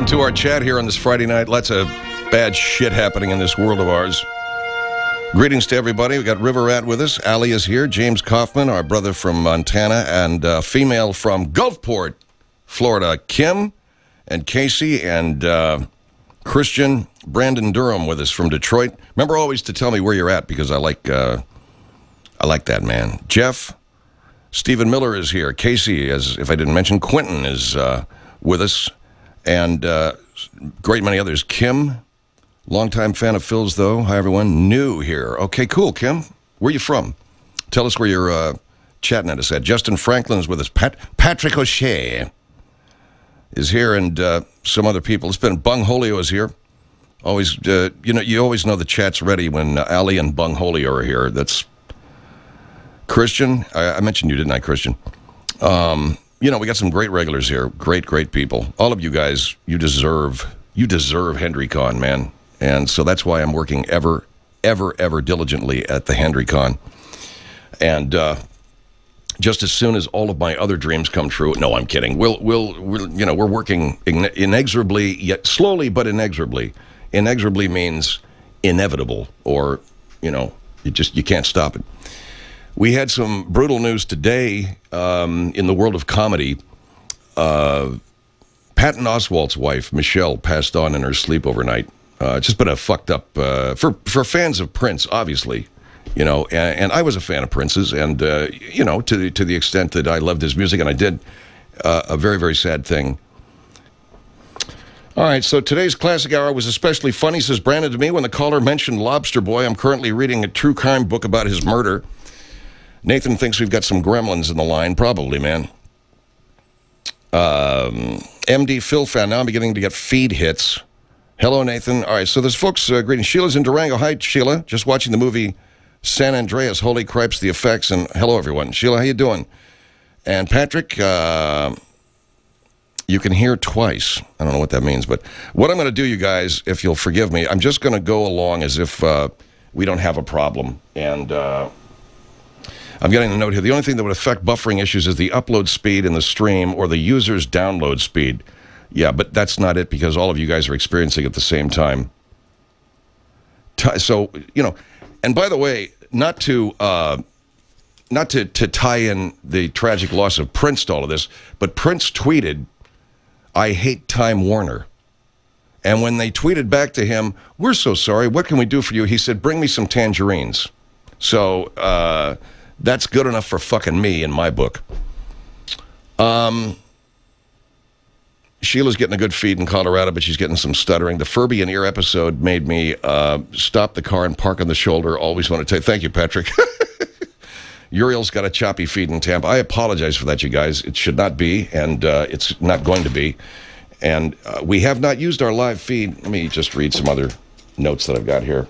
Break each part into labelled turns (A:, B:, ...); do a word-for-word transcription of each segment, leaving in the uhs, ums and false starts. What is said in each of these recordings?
A: to our chat here on this Friday night. Lots of bad shit happening in this world of ours. Greetings to everybody. We got River Rat with us. Allie is here. James Kaufman, our brother from Montana, and uh, female from Gulfport, Florida, Kim, and Casey, and uh, Christian, Brandon Durham with us from Detroit. Remember always to tell me where you're at, because I like uh, I like that, man. Jeff, Stephen Miller is here. Casey, as if I didn't mention, Quentin is uh, with us, and uh, great many others. Kim, longtime fan of Phil's, though. Hi, everyone. New here. Okay, cool, Kim. Where you from? Tell us where you're uh, chatting at us at. Justin Franklin's with us. Pat- Patrick O'Shea is here, and uh, some other people. It's been Bungholio is here. Always, uh, you know, you always know the chat's ready when uh, Ali and Bungholio are here. That's Christian. I, I mentioned you, didn't I, Christian? Um, you know, we got some great regulars here. Great, great people. All of you guys, you deserve, you deserve HenryCon, man. And so that's why I'm working ever, ever, ever diligently at the HenryCon. And uh, just as soon as all of my other dreams come true, no, I'm kidding. We'll, we'll, we'll you know, we're working inexorably, yet slowly but inexorably. Inexorably means inevitable, or, you know, you just, you can't stop it. We had some brutal news today um, in the world of comedy. Uh, Patton Oswalt's wife, Michelle, passed on in her sleep overnight. Uh, it's just been a fucked up, uh, for, for fans of Prince, obviously, you know, and, and I was a fan of Prince's, and, uh, you know, to the, to the extent that I loved his music, and I did, uh, a very, very sad thing. All right, so today's Classic Hour was especially funny, says Brandon to me, when the caller mentioned Lobster Boy. I'm currently reading a true crime book about his murder. Nathan thinks we've got some gremlins in the line. Probably, man. Um, M D Phil fan. Now I'm beginning to get feed hits. Hello, Nathan. All right, so there's folks, uh, greeting. Sheila's in Durango. Hi, Sheila. Just watching the movie San Andreas. Holy cripes, the effects. And hello, everyone. Sheila, how you doing? And Patrick, uh, you can hear twice. I don't know what that means, but what I'm going to do, you guys, if you'll forgive me, I'm just going to go along as if uh, we don't have a problem. And uh, I'm getting a note here. The only thing that would affect buffering issues is the upload speed in the stream or the user's download speed. Yeah, but that's not it, because all of you guys are experiencing it at the same time. So, you know, and by the way, not to uh, not to, to tie in the tragic loss of Prince to all of this, but Prince tweeted, "I hate Time Warner." And when they tweeted back to him, "We're so sorry, what can we do for you?" he said, "Bring me some tangerines." So uh, that's good enough for fucking me in my book. Um... Sheila's getting a good feed in Colorado, but she's getting some stuttering. The Furby and Ear episode made me uh, stop the car and park on the shoulder. Always want to tell you, thank you, Patrick. Uriel's got a choppy feed in Tampa. I apologize for that, you guys. It should not be, and uh, it's not going to be. And uh, we have not used our live feed. Let me just read some other notes that I've got here.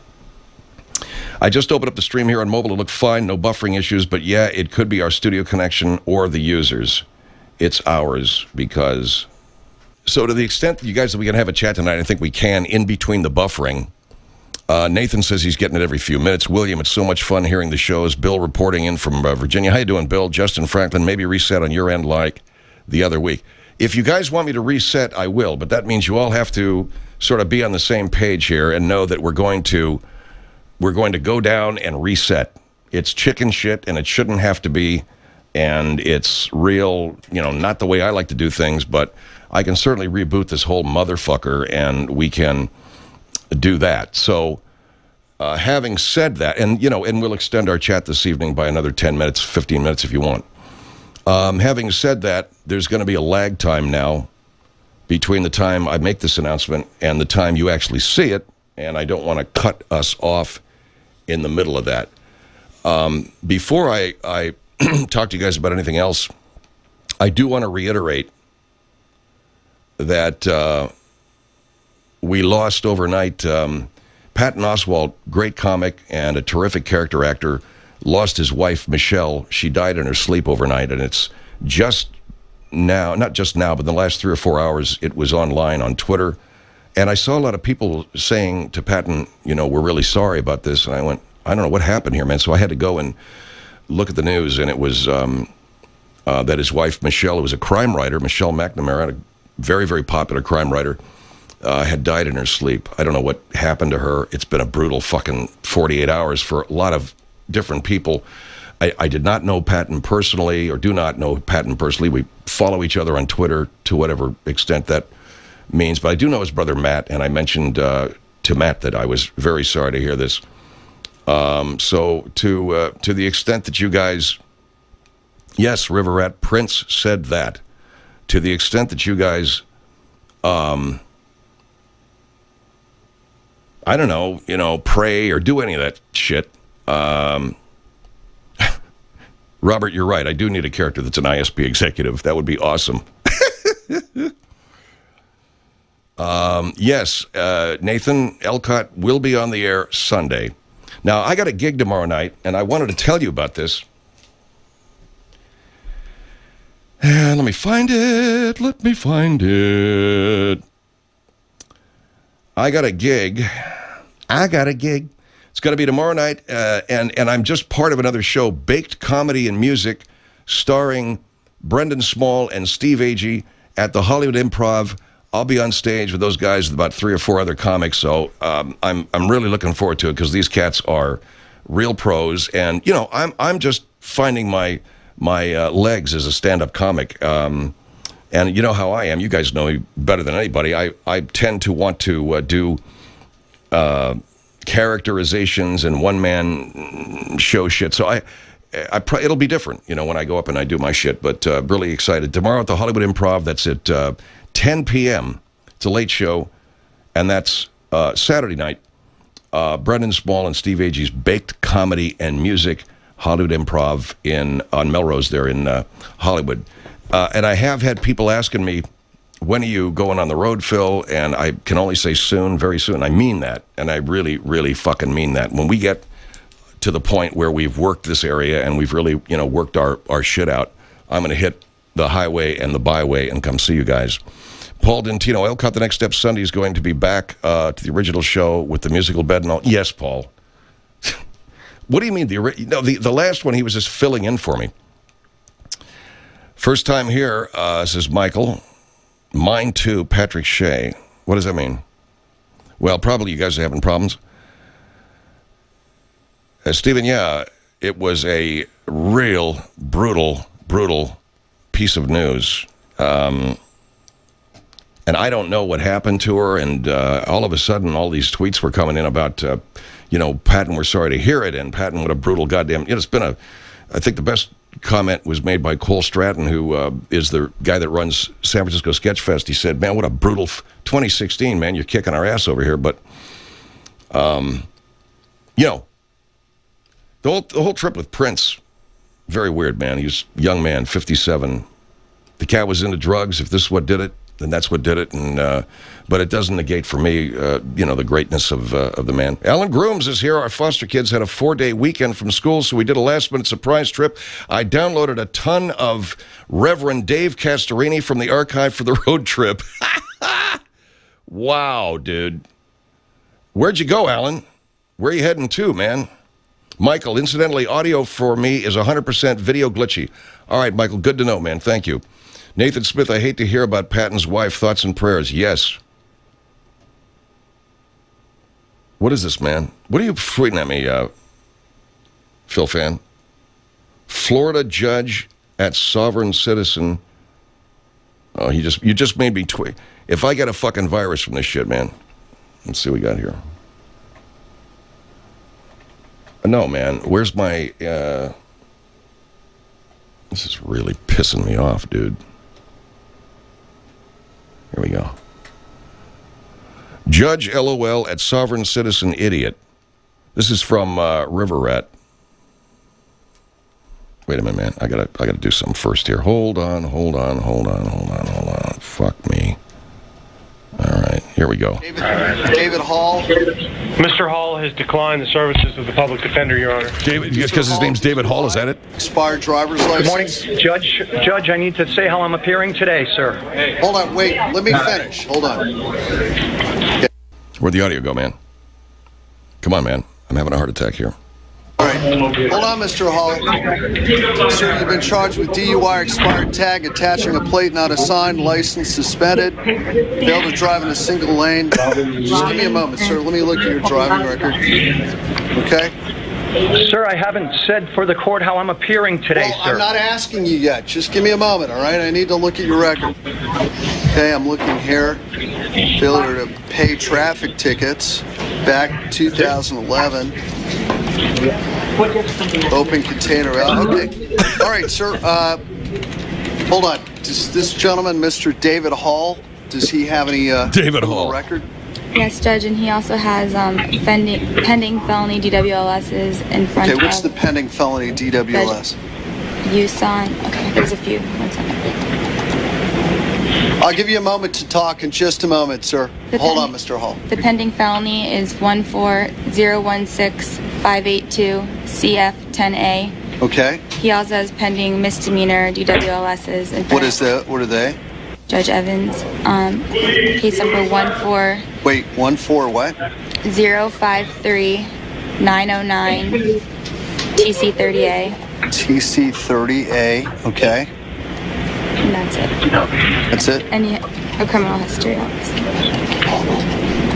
A: I just opened up the stream here on mobile. It looked fine, no buffering issues, but yeah, it could be our studio connection or the users. It's ours, because... So to the extent that you guys that we can have a chat tonight, I think we can in between the buffering. Uh, Nathan says he's getting it every few minutes. William, it's so much fun hearing the shows. Bill reporting in from uh, Virginia. How you doing, Bill? Justin Franklin, maybe reset on your end like the other week. If you guys want me to reset, I will, but that means you all have to sort of be on the same page here and know that we're going to we're going to go down and reset. It's chicken shit, and it shouldn't have to be, and it's real, you know, not the way I like to do things, but I can certainly reboot this whole motherfucker, and we can do that. So, uh, having said that, and, you know, and we'll extend our chat this evening by another ten minutes, fifteen minutes if you want. Um, having said that, there's going to be a lag time now between the time I make this announcement and the time you actually see it, and I don't want to cut us off in the middle of that. Um, before I, I talk to you guys about anything else, I do want to reiterate that uh, we lost overnight. Um, Patton Oswalt, great comic and a terrific character actor, lost his wife, Michelle. She died in her sleep overnight, and it's just now, not just now, but in the last three or four hours, it was online on Twitter. And I saw a lot of people saying to Patton, you know, we're really sorry about this. And I went, I don't know what happened here, man. So I had to go and look at the news, and it was um, uh, that his wife, Michelle, who was a crime writer, Michelle McNamara, very, very popular crime writer, uh, had died in her sleep. I don't know what happened to her. It's been a brutal fucking forty-eight hours for a lot of different people. I, I did not know Patton personally, or do not know Patton personally. We follow each other on Twitter to whatever extent that means. But I do know his brother Matt, and I mentioned uh, to Matt that I was very sorry to hear this. Um, so to uh, to the extent that you guys, yes, River Rat Prince said that. To the extent that you guys, um, I don't know, you know, pray or do any of that shit. Um, Robert, you're right. I do need a character that's an I S P executive. That would be awesome. um, yes, uh, Nathan Elcott will be on the air Sunday. Now, I got a gig tomorrow night, and I wanted to tell you about this. And let me find it. Let me find it. I got a gig. I got a gig. It's going to be tomorrow night, uh, and, and I'm just part of another show, Baked Comedy and Music, starring Brendan Small and Steve Agee at the Hollywood Improv. I'll be on stage with those guys, with about three or four other comics, so um, I'm I'm really looking forward to it, because these cats are real pros, and, you know, I'm I'm just finding my my uh, legs as a stand-up comic, um, and you know how I am. You guys know me better than anybody. I, I tend to want to uh, do... Uh, characterizations and one-man show shit. So I, I pr- it'll be different, you know, when I go up and I do my shit. But uh, really excited. Tomorrow at the Hollywood Improv, that's at uh, ten p.m. It's a late show, and that's uh, Saturday night. Uh, Brendan Small and Steve Agee's Baked Comedy and Music, Hollywood Improv in on Melrose there in uh, Hollywood. Uh, and I have had people asking me, when are you going on the road, Phil? And I can only say soon, very soon. I mean that, and I really, really fucking mean that. When we get to the point where we've worked this area and we've really, you know, worked our, our shit out, I'm going to hit the highway and the byway and come see you guys. Paul Dentino, Elcott, the next step Sunday is going to be back uh, to the original show with the musical bed and all. Yes, Paul. What do you mean? The, no, the, the last one, he was just filling in for me. First time here, uh, says Michael. Mine too, Patrick Shea. What does that mean? Well, probably you guys are having problems. Uh, Stephen, yeah, it was a real brutal, brutal piece of news. Um, and I don't know what happened to her, and uh, all of a sudden all these tweets were coming in about, uh, you know, Patton, we're sorry to hear it, and Patton, what a brutal goddamn... You know, it's been a... I think the best... comment was made by Cole Stratton, who uh, is the guy that runs San Francisco Sketch Fest. He said, man, what a brutal f- twenty sixteen, man. You're kicking our ass over here. But, um, you know, the whole, the whole trip with Prince, very weird, man. He was a young man, fifty-seven. The cat was into drugs. If this is what did it, then that's what did it. And uh, but it doesn't negate for me, uh, you know, the greatness of uh, of the man. Alan Grooms is here. Our foster kids had a four-day weekend from school, so we did a last-minute surprise trip. I downloaded a ton of Reverend Dave Castorini from the archive for the road trip. Wow, dude. Where'd you go, Alan? Where are you heading to, man? Michael, incidentally, audio for me is one hundred percent video glitchy. All right, Michael, good to know, man. Thank you. Nathan Smith, I hate to hear about Patton's wife. Thoughts and prayers. Yes. What is this, man? What are you tweeting at me, uh, Phil Fan? Florida judge at sovereign citizen. Oh, he just you just made me tweet. If I get a fucking virus from this shit, man. Let's see what we got here. No, man. Where's my... Uh, this is really pissing me off, dude. Here we go. Judge LOL at sovereign citizen idiot. This is from uh, River Rat. Wait a minute, man. I gotta, I gotta do something first here. Hold on, hold on, hold on, hold on, hold on. Fuck me. All right, here we go.
B: David, David Hall.
C: Mister Hall has declined the services of the public defender, Your Honor.
A: David, because his name's David Hall, is that it?
B: Expired driver's license.
D: Good morning, Judge. Judge, I need to say how I'm appearing today, sir.
B: Hey. Hold on, wait. Let me finish. Hold on.
A: Where'd the audio go, man? Come on, man. I'm having a heart attack here.
B: All right. Hold on, Mister Hall. Sir, you've been charged with D U I, expired tag, attaching a plate not assigned, license suspended, failed to drive in a single lane. Just give me a moment, sir. Let me look at your driving record. Okay?
D: Sir, I haven't said for the court how I'm appearing today,
B: Well,
D: sir.
B: I'm not asking you yet. Just give me a moment, all right? I need to look at your record. Okay, I'm looking here. Failure to pay traffic tickets back two thousand eleven. Open container out. Okay. All right, sir. Uh, hold on. Does this gentleman, Mister David Hall, does he have any uh,
A: David
B: criminal
A: Hall.
B: record?
E: Yes, Judge, and he also has um, pending, pending felony D W L Ss in front
B: Okay, what's
E: of
B: the pending felony D W L S?
E: use on. Okay, there's a few. One second.
B: I'll give you a moment to talk in just a moment, sir.
E: The
B: Hold
E: pen-
B: on, Mister Hall.
E: The pending felony is one four zero one six five eight two C F ten A.
B: Okay.
E: He also has pending misdemeanor D W L Ss in front
B: What is
E: of
B: that? What are they?
E: Judge Evans. Um, case number one four
B: Wait, one four what?
E: zero five three nine zero nine T C thirty A.
B: T C thirty A. Okay.
E: And that's it.
B: That's it?
E: And he, a criminal history, obviously.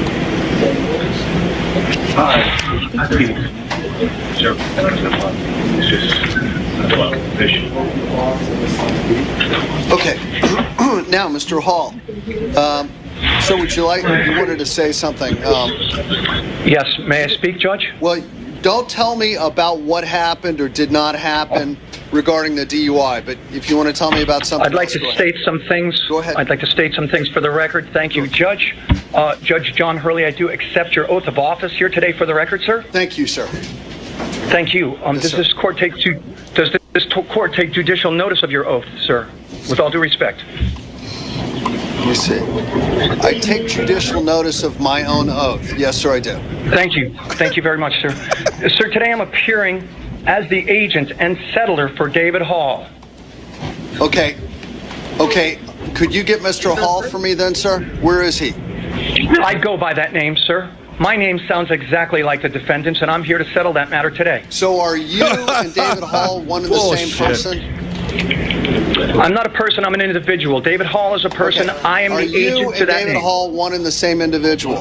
B: Okay. Now, Mister Hall. Um, so would you like, you wanted to say something. Um,
D: Yes, may I speak, Judge?
B: well, don't tell me about what happened or did not happen regarding the D U I, but if you want to tell me about something
D: I'd like
B: else,
D: to
B: go ahead.
D: state some things.
B: Go ahead.
D: I'd like to state some things for the record. Thank you, Judge. Uh, Judge John Hurley, I do accept your oath of office here today for the record, sir.
B: Thank you, sir.
D: Thank you. Um,
B: Yes,
D: does
B: sir.
D: this court take ju- does this to- court take judicial notice of your oath, sir? With all due respect.
B: You see. I take judicial notice of my own oath. Yes, sir, I do.
D: Thank you. Thank you very much, sir. Sir, today I'm appearing as the agent and settler for David Hall.
B: Okay. Okay. Could you get Mister Hall for me then, sir? Where is he?
D: I go by that name, sir. My name sounds exactly like the defendant's, and I'm here to settle that matter today.
B: So are you and David Hall one and the same
A: Bullshit.
B: person?
D: I'm not a person, I'm an individual. David Hall is a person.
B: Okay.
D: I am
B: Are
D: the
B: you
D: agent
B: and
D: to that
B: David
D: name.
B: Hall one and the same individual?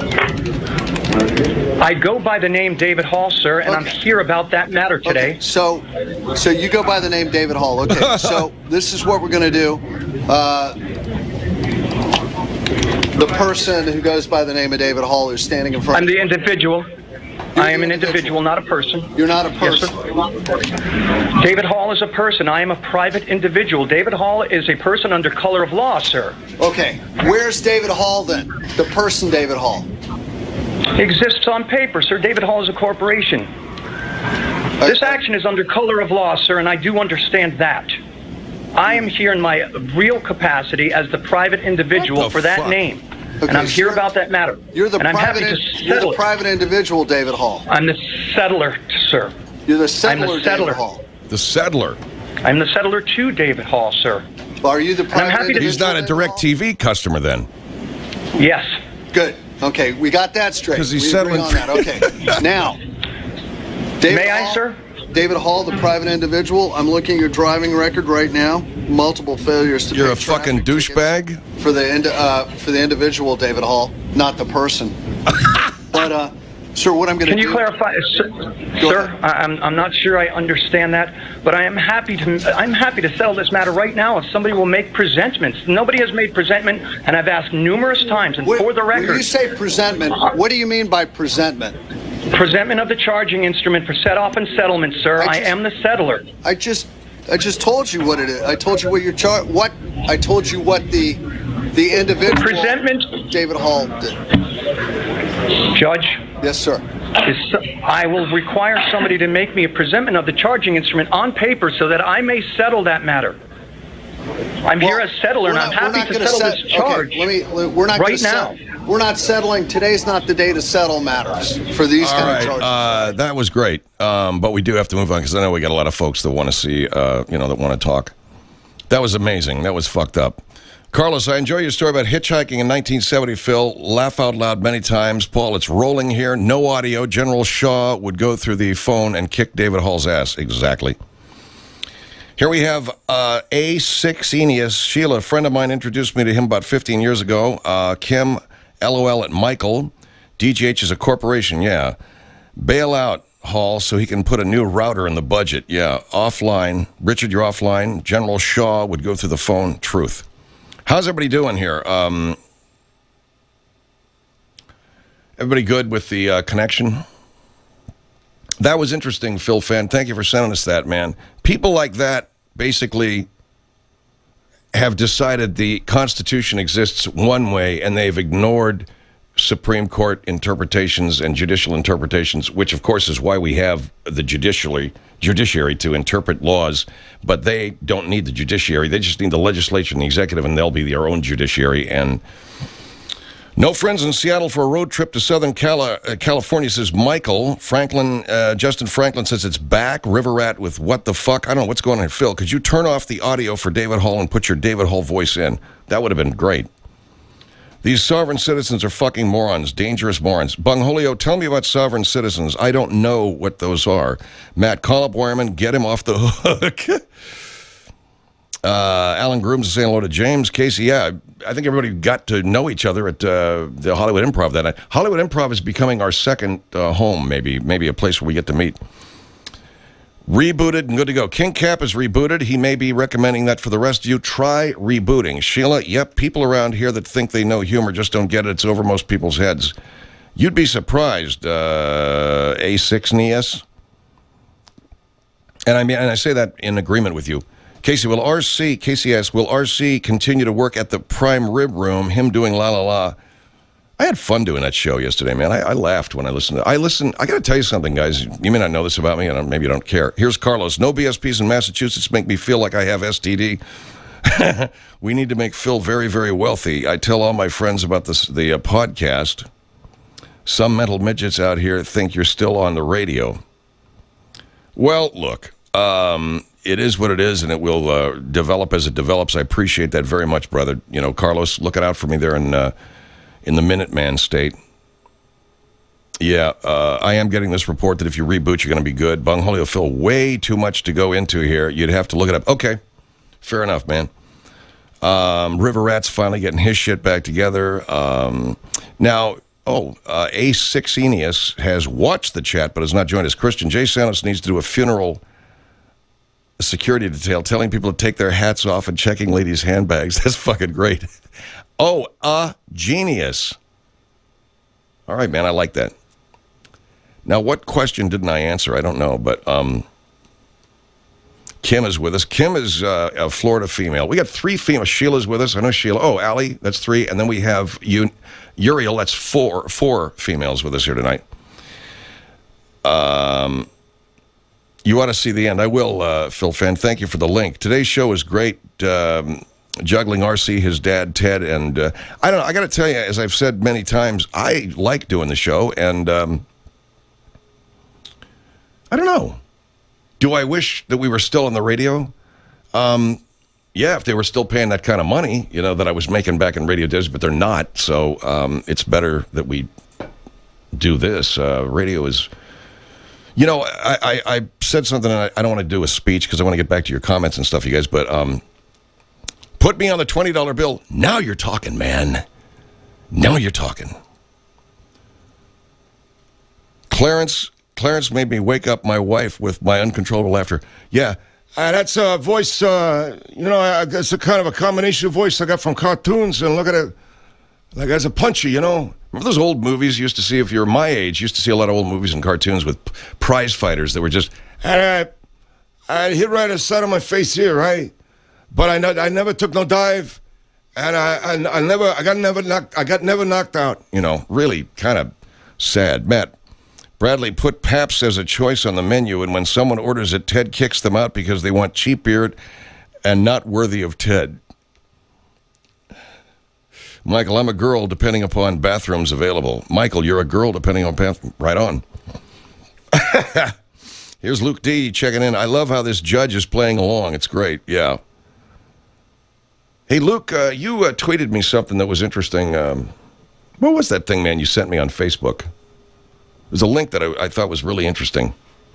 D: I go by the name David Hall, sir, and I'm
B: Okay.
D: here about that matter today.
B: Okay, so, so you go by the name David Hall. Okay, so this is what we're going to do. Uh, the person who goes by the name of David Hall is standing in front
D: I'm
B: of
D: the
B: you.
D: individual. I am an individual, not a person.
B: You're not a
D: Yes,
B: person.
D: sir. David Hall is a person. I am a private individual. David Hall is a person under color of law, sir.
B: Okay, where's David Hall then? The person David Hall.
D: He exists on paper, sir. David Hall is a corporation. This action is under color of law, sir, and I do understand that. I am here in my real capacity as the private individual
A: What the
D: for that
A: fuck?
D: name.
B: Okay,
D: and I'm here
B: sir.
D: about that matter.
B: You're the
D: and I'm
B: private.
D: happy
B: in-
D: to
B: you're
D: settle
B: the
D: it.
B: private individual, David Hall.
D: I'm the settler, sir.
B: You're the
D: I'm
B: settler,
D: the settler.
B: David Hall.
A: The settler.
D: I'm the settler to David Hall, sir.
B: Are you the private
D: happy to-
B: individual?
A: He's not a
B: David
A: direct
B: Hall?
A: T V customer then.
D: Yes.
B: Good. Okay, we got that straight.
A: 'Cause he's
B: we agree
A: settling
B: on
A: for-
B: that. Okay. Now, David
D: May I,
B: Hall,
D: sir?
B: David Hall, the private individual. I'm looking at your driving record right now. Multiple failures to
A: You're
B: pay
A: a fucking
B: traffic tickets
A: douchebag.
B: for the indi- uh, for the individual, David Hall, not the person. But, uh, sir, what I'm going to
D: Can
B: do?
D: you clarify, sir?
B: Go
D: sir
B: ahead.
D: I- I'm I'm not sure I understand that, but I am happy to I'm happy to settle this matter right now if somebody will make presentments. Nobody has made presentment, and I've asked numerous times. And
B: What-
D: for the
B: when
D: record,
B: you say presentment, what do you mean by presentment?
D: presentment of the charging instrument for set-off and settlement, sir.
B: I
D: I,
B: just-
D: am the settler.
B: I just, I just told you what it is. I told you what your char. What I told you what the, the individual
D: Presentment,
B: David Hall did.
D: Judge.
B: Yes, sir.
D: Is, I will require somebody to make me a presentment of the charging instrument on paper so that I may settle that matter. I'm here
B: Well,
D: as settler, and
B: we're
D: I'm
B: not- we're
D: happy
B: not
D: to
B: gonna
D: settle
B: set-
D: this charge.
B: Okay, let me. let- We're not
D: Right
B: gonna
D: now.
B: set- we're not settling. Today's not the day to settle matters for these
A: All
B: kind
A: right,
B: of charges.
A: uh, that was great, um, but we do have to move on because I know we got a lot of folks that want to see, uh, you know, that want to talk. That was amazing. That was fucked up. Carlos, I enjoy your story about hitchhiking in nineteen seventy, Phil. Laugh out loud many times. Paul, it's rolling here. No audio. General Shaw would go through the phone and kick David Hall's ass. Exactly. Here we have uh, A six Eneas. Sheila, a friend of mine, introduced me to him about fifteen years ago. Uh, Kim, LOL at Michael. D G H is a corporation, yeah. Bail out Hall so he can put a new router in the budget. Yeah, offline. Richard, you're offline. General Shaw would go through the phone. Truth. How's everybody doing here? Um, everybody good with the uh, connection? That was interesting, Phil Fenn. Thank you for sending us that, man. People like that basically have decided the Constitution exists one way, and they've ignored Supreme Court interpretations and judicial interpretations, which, of course, is why we have the judiciary, judiciary to interpret laws. But they don't need the judiciary. They just need the legislature and the executive, and they'll be their own judiciary. And no friends in Seattle for a road trip to Southern Cali- uh, California, says Michael. Franklin, uh, Justin Franklin says it's back. River Rat with what the fuck? I don't know what's going on here. Phil, could you turn off the audio for David Hall and put your David Hall voice in? That would have been great. These sovereign citizens are fucking morons, dangerous morons. Bungholio, tell me about sovereign citizens. I don't know what those are. Matt, call up Wireman, get him off the hook. uh, Alan Grooms is saying hello to James. Casey, yeah, I think everybody got to know each other at uh, the Hollywood Improv that night. Hollywood Improv is becoming our second uh, home, maybe, maybe a place where we get to meet. Rebooted and good to go. King Cap is rebooted. He may be recommending that for the rest of you. Try rebooting. Sheila, yep, people around here that think they know humor just don't get it. It's over most people's heads. You'd be surprised, uh, A six Eneas. And I mean, and I say that in agreement with you. Casey, will R C, Casey asks, will R C continue to work at the Prime Rib Room, him doing La La La? I had fun doing that show yesterday, man. I, I laughed when I listened to it. I listen. I got to tell you something, guys. You may not know this about me, and maybe you don't care. Here's Carlos. No B S Ps in Massachusetts make me feel like I have S T D. We need to make Phil very, very wealthy. I tell all my friends about this, the uh, podcast. Some mental midgets out here think you're still on the radio. Well, look, um, it is what it is, and it will uh, develop as it develops. I appreciate that very much, brother. You know, Carlos, looking out for me there in... Uh, in the Minuteman state. Yeah, uh, I am getting this report that if you reboot, you're going to be good. Bungholio Phil, way too much to go into here. You'd have to look it up. Okay, fair enough, man. Um, River Rat's finally getting his shit back together. Um, now, oh, uh, A six Eneas has watched the chat but has not joined us. Christian J. Santos needs to do a funeral security detail, telling people to take their hats off and checking ladies' handbags. That's fucking great. Oh, a genius. All right, man, I like that. Now, what question didn't I answer? I don't know, but um, Kim is with us. Kim is uh, a Florida female. We got three females. Sheila's with us. I know Sheila. Oh, Allie, that's three. And then we have you, Uriel, that's four, four females with us here tonight. Um, you ought to see the end. I will, uh, Phil Fenn. Thank you for the link. Today's show is great. Um, juggling R C, his dad, Ted, and uh, I don't know. I got to tell you, as I've said many times, I like doing the show, and um, I don't know. Do I wish that we were still on the radio? Um, yeah, if they were still paying that kind of money, you know, that I was making back in radio days, but they're not. So um, it's better that we do this. Uh, radio is, you know, I, I, I said something, and I, I don't want to do a speech because I want to get back to your comments and stuff, you guys, but um, put me on the twenty dollar bill. Now you're talking, man. Now you're talking. Clarence Clarence made me wake up my wife with my uncontrollable laughter. Yeah, uh, that's a voice, uh, you know, uh, it's a kind of a combination of voice I got from cartoons. And look at it, like as a puncher, you know. Remember those old movies you used to see, if you're my age, you used to see a lot of old movies and cartoons with prize fighters that were just, I, I hit right on the side of my face here, right? But I, I never took no dive, and I, I, I never, I got never knocked, I got never knocked out. You know, really kind of sad. Matt, Bradley put Pabst as a choice on the menu, and when someone orders it, Ted kicks them out because they want cheap beer and not worthy of Ted. Michael, I'm a girl depending upon bathrooms available. Michael, you're a girl depending on bathroom. Right on. Here's Luke D checking in. I love how this judge is playing along. It's great. Yeah. Hey, Luke, uh, you uh, tweeted me something that was interesting. Um, what was that thing, man, you sent me on Facebook? There's a link that I, I thought was really interesting.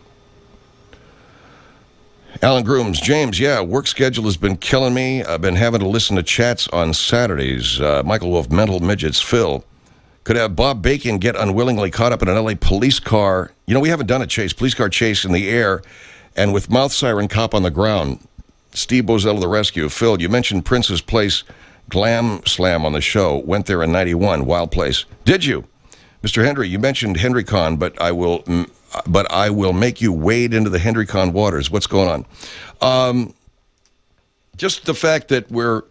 A: Alan Grooms, James, yeah, work schedule has been killing me. I've been having to listen to chats on Saturdays. Uh, Michael Wolf, Mental Midgets, Phil. Could have Bob Bacon get unwillingly caught up in an L A police car. You know, we haven't done a chase, police car chase in the air, and with mouth siren cop on the ground. Steve Bozell to the rescue. Phil, you mentioned Prince's Place Glam Slam on the show. Went there in ninety-one. Wild place. Did you? Mister Hendry, you mentioned HenryCon, but I will but I will make you wade into the HenryCon waters. What's going on? Um, just the fact that we're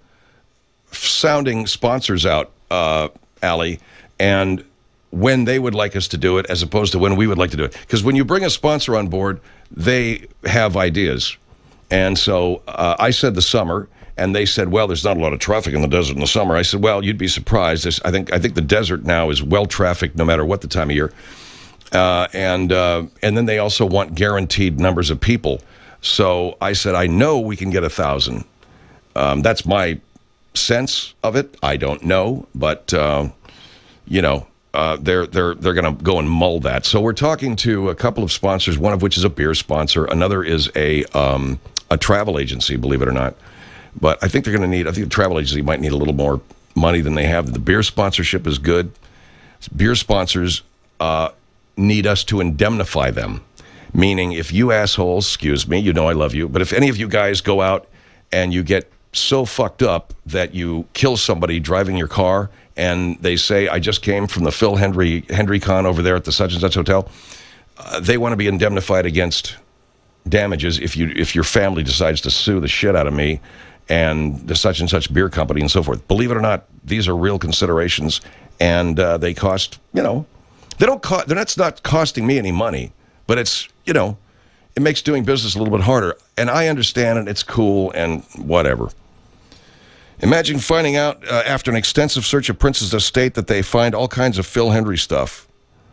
A: sounding sponsors out, uh, Allie, and when they would like us to do it as opposed to when we would like to do it. Because when you bring a sponsor on board, they have ideas. And so uh, I said the summer, and they said, well, there's not a lot of traffic in the desert in the summer. I said, well, you'd be surprised. There's, I think I think the desert now is well-trafficked no matter what the time of year. Uh, and uh, and then they also want guaranteed numbers of people. So I said, I know we can get a thousand. Um, that's my sense of it. I don't know, but, uh, you know, uh, they're they're they're going to go and mull that. So we're talking to a couple of sponsors, one of which is a beer sponsor. Another is a um, a travel agency, believe it or not. But I think they're going to need, I think the travel agency might need a little more money than they have. The beer sponsorship is good. Beer sponsors uh, need us to indemnify them. Meaning, if you assholes, excuse me, you know I love you, but if any of you guys go out and you get so fucked up that you kill somebody driving your car and they say, I just came from the Phil Hendry, HenryCon over there at the such and such hotel, uh, they want to be indemnified against damages if you if your family decides to sue the shit out of me and the such and such beer company and so forth. Believe it or not, these are real considerations, and uh, they cost, you know, they don't cost, they're not, not costing me any money, but it's, you know, it makes doing business a little bit harder. And I understand it, it's cool and whatever. Imagine finding out uh, after an extensive search of Prince's estate that they find all kinds of Phil Hendry stuff.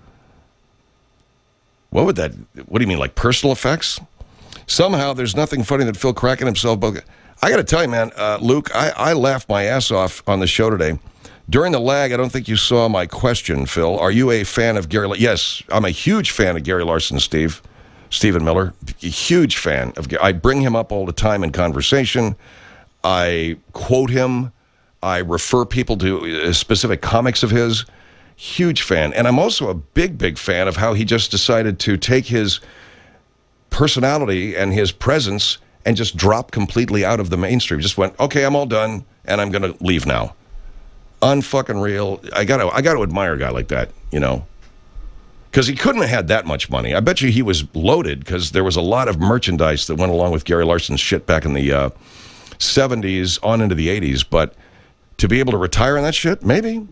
A: What would that, what do you mean, like personal effects? Somehow there's nothing funny that Phil cracking himself. I got to tell you, man, uh, Luke, I, I laughed my ass off on the show today. During the lag, I don't think you saw my question, Phil. Are you a fan of Gary? Yes, I'm a huge fan of Gary Larson, Steve. Stephen Miller, a huge fan of. I bring him up all the time in conversation. I quote him. I refer people to specific comics of his. Huge fan. And I'm also a big, big fan of how he just decided to take his personality and his presence and just drop completely out of the mainstream. Just went, okay, I'm all done, and I'm going to leave now. Unfucking real. I got to I got to admire a guy like that, you know. Because he couldn't have had that much money. I bet you he was loaded because there was a lot of merchandise that went along with Gary Larson's shit back in the uh, seventies on into the eighties. But to be able to retire on that shit, maybe.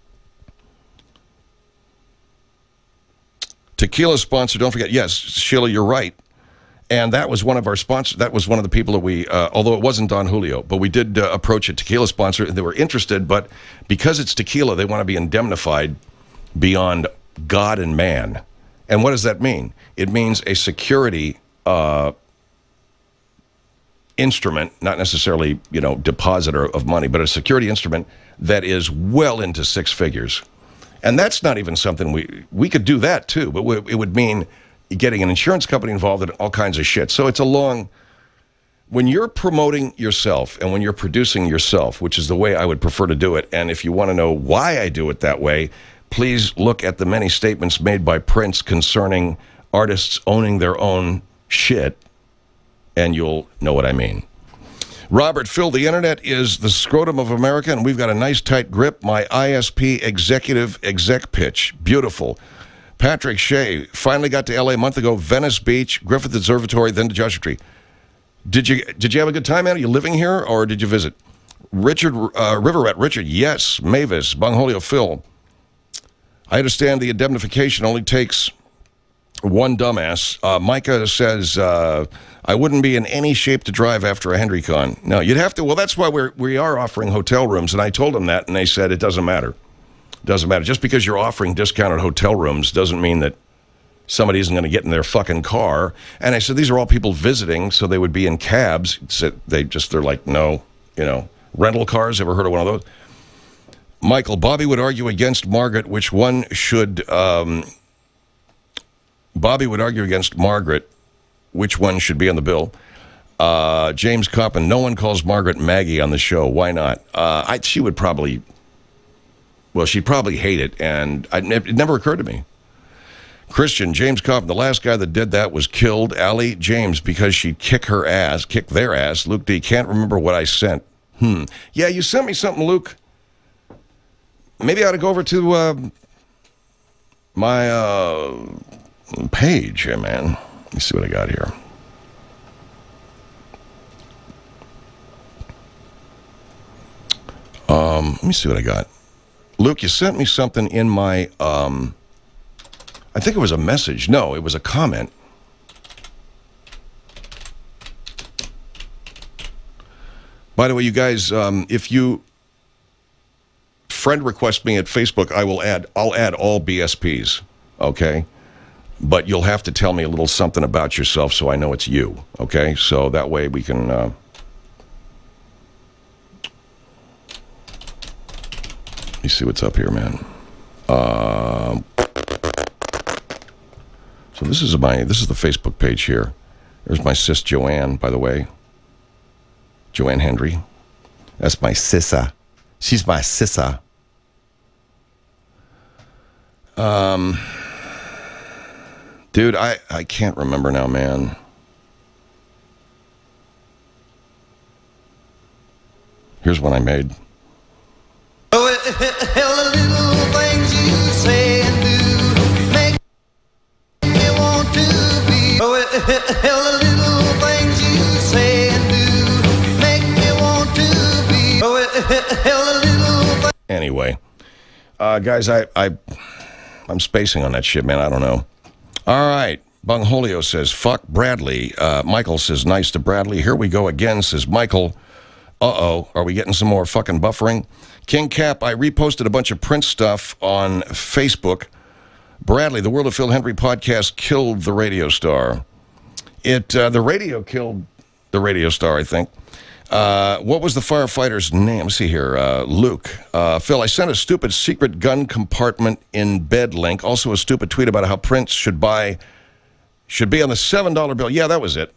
A: Tequila sponsor, don't forget. Yes, Sheila, you're right. And that was one of our sponsors. That was one of the people that we, uh, although it wasn't Don Julio, but we did uh, approach a tequila sponsor. They were interested, but because it's tequila, they want to be indemnified beyond God and man. And what does that mean? It means a security uh, instrument, not necessarily, you know, depositor of money, but a security instrument that is well into six figures. And that's not even something we, we could do that too, but it would mean getting an insurance company involved in all kinds of shit. So it's a long, when you're promoting yourself and when you're producing yourself, which is the way I would prefer to do it, and if you want to know why I do it that way, please look at the many statements made by Prince concerning artists owning their own shit, and you'll know what I mean. Robert, Phil, the internet is the scrotum of America, and we've got a nice tight grip. My I S P executive exec pitch. Beautiful. Patrick Shea finally got to L A a month ago. Venice Beach, Griffith Observatory, then to Joshua Tree. Did you did you have a good time, man? Are you living here, or did you visit? Richard, uh, River Rat, Richard, yes. Mavis, Bangholio, Phil. I understand the indemnification only takes one dumbass. Uh, Micah says, uh, I wouldn't be in any shape to drive after a HenryCon. No, you'd have to. Well, that's why we're, we are offering hotel rooms, and I told them that, and they said it doesn't matter. Doesn't matter. Just because you're offering discounted hotel rooms doesn't mean that somebody isn't going to get in their fucking car. And I said, these are all people visiting, so they would be in cabs. So they just, they're like, no, you know, rental cars. Ever heard of one of those? Michael, Bobby would argue against Margaret, which one should... Um, Bobby would argue against Margaret, which one should be on the bill. Uh, James Coppin, no one calls Margaret Maggie on the show. Why not? Uh, I, she would probably... Well, she'd probably hate it, and I, it never occurred to me. Christian, James Coffin, the last guy that did that was killed. Allie James, because she'd kick her ass, kick their ass. Luke D, can't remember what I sent. Hmm. Yeah, you sent me something, Luke. Maybe I ought to go over to uh, my uh, page here, man. Let me see what I got here. Um, let me see what I got. Luke, you sent me something in my... Um, I think it was a message. No, it was a comment. By the way, you guys, um, if you friend request me at Facebook, I will add, I'll add all B S Ps, okay? But you'll have to tell me a little something about yourself so I know it's you, okay? So that way we can... Uh, let me see what's up here, man. Uh, so this is my this is the Facebook page here. There's my sis Joanne, by the way. Joanne Hendry. That's my sissa. She's my sissa. Um, dude, I I can't remember now, man. Here's one I made.
F: Oh, hell, the little things you say and do make me want to be. Oh, hell, the little things you say and do make me want to be. Oh, hell, the little.
A: Anyway, uh, guys, I I I'm spacing on that shit, man. I don't know. All right, Bungholio says fuck Bradley. Uh, Michael says nice to Bradley. Here we go again. Says Michael. Uh-oh, are we getting some more fucking buffering? King Cap, I reposted a bunch of Prince stuff on Facebook. Bradley, the World of Phil Hendry podcast killed the radio star. It, uh, the radio killed the radio star, I think. Uh, what was the firefighter's name? Let's see here. Uh, Luke. Uh, Phil, I sent a stupid secret gun compartment in bed link. Also a stupid tweet about how Prince should buy, should be on the seven dollar bill. Yeah, that was it.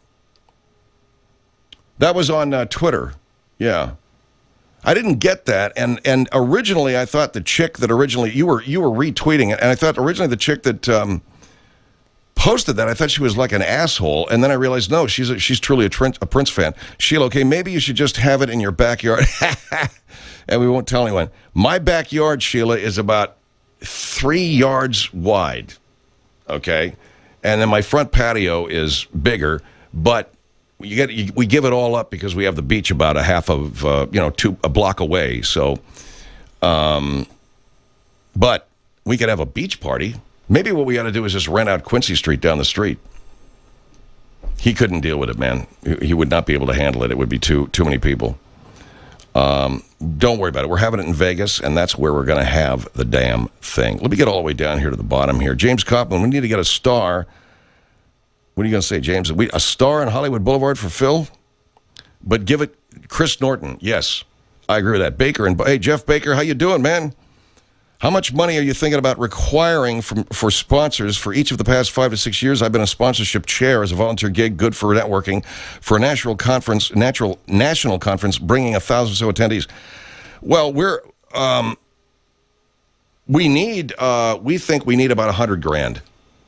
A: That was on uh, Twitter. Yeah. I didn't get that, and and originally I thought the chick that originally, you were you were retweeting it, and I thought originally the chick that um, posted that, I thought she was like an asshole, and then I realized, no, she's a, she's truly a, Trin- a Prince fan. Sheila, okay, maybe you should just have it in your backyard, and we won't tell anyone. My backyard, Sheila, is about three yards wide, okay? And then my front patio is bigger, but You get you, we give it all up because we have the beach about a half of uh, you know two a block away. So, um, but we could have a beach party. Maybe what we got to do is just rent out Quincy Street down the street. He couldn't deal with it, man. He, he would not be able to handle it. It would be too too many people. Um, don't worry about it. We're having it in Vegas, and that's where we're going to have the damn thing. Let me get all the way down here to the bottom here. James Coppman, we need to get a star. What are you going to say, James? We, a star in Hollywood Boulevard for Phil? But give it Chris Norton. Yes, I agree with that. Baker and hey, Jeff Baker, how you doing, man? How much money are you thinking about requiring from for sponsors for each of the past five to six years? I've been a sponsorship chair as a volunteer gig, good for networking, for a national conference, natural national conference, bringing a thousand or so attendees. Well, we're um, we need uh, we think we need about a hundred grand.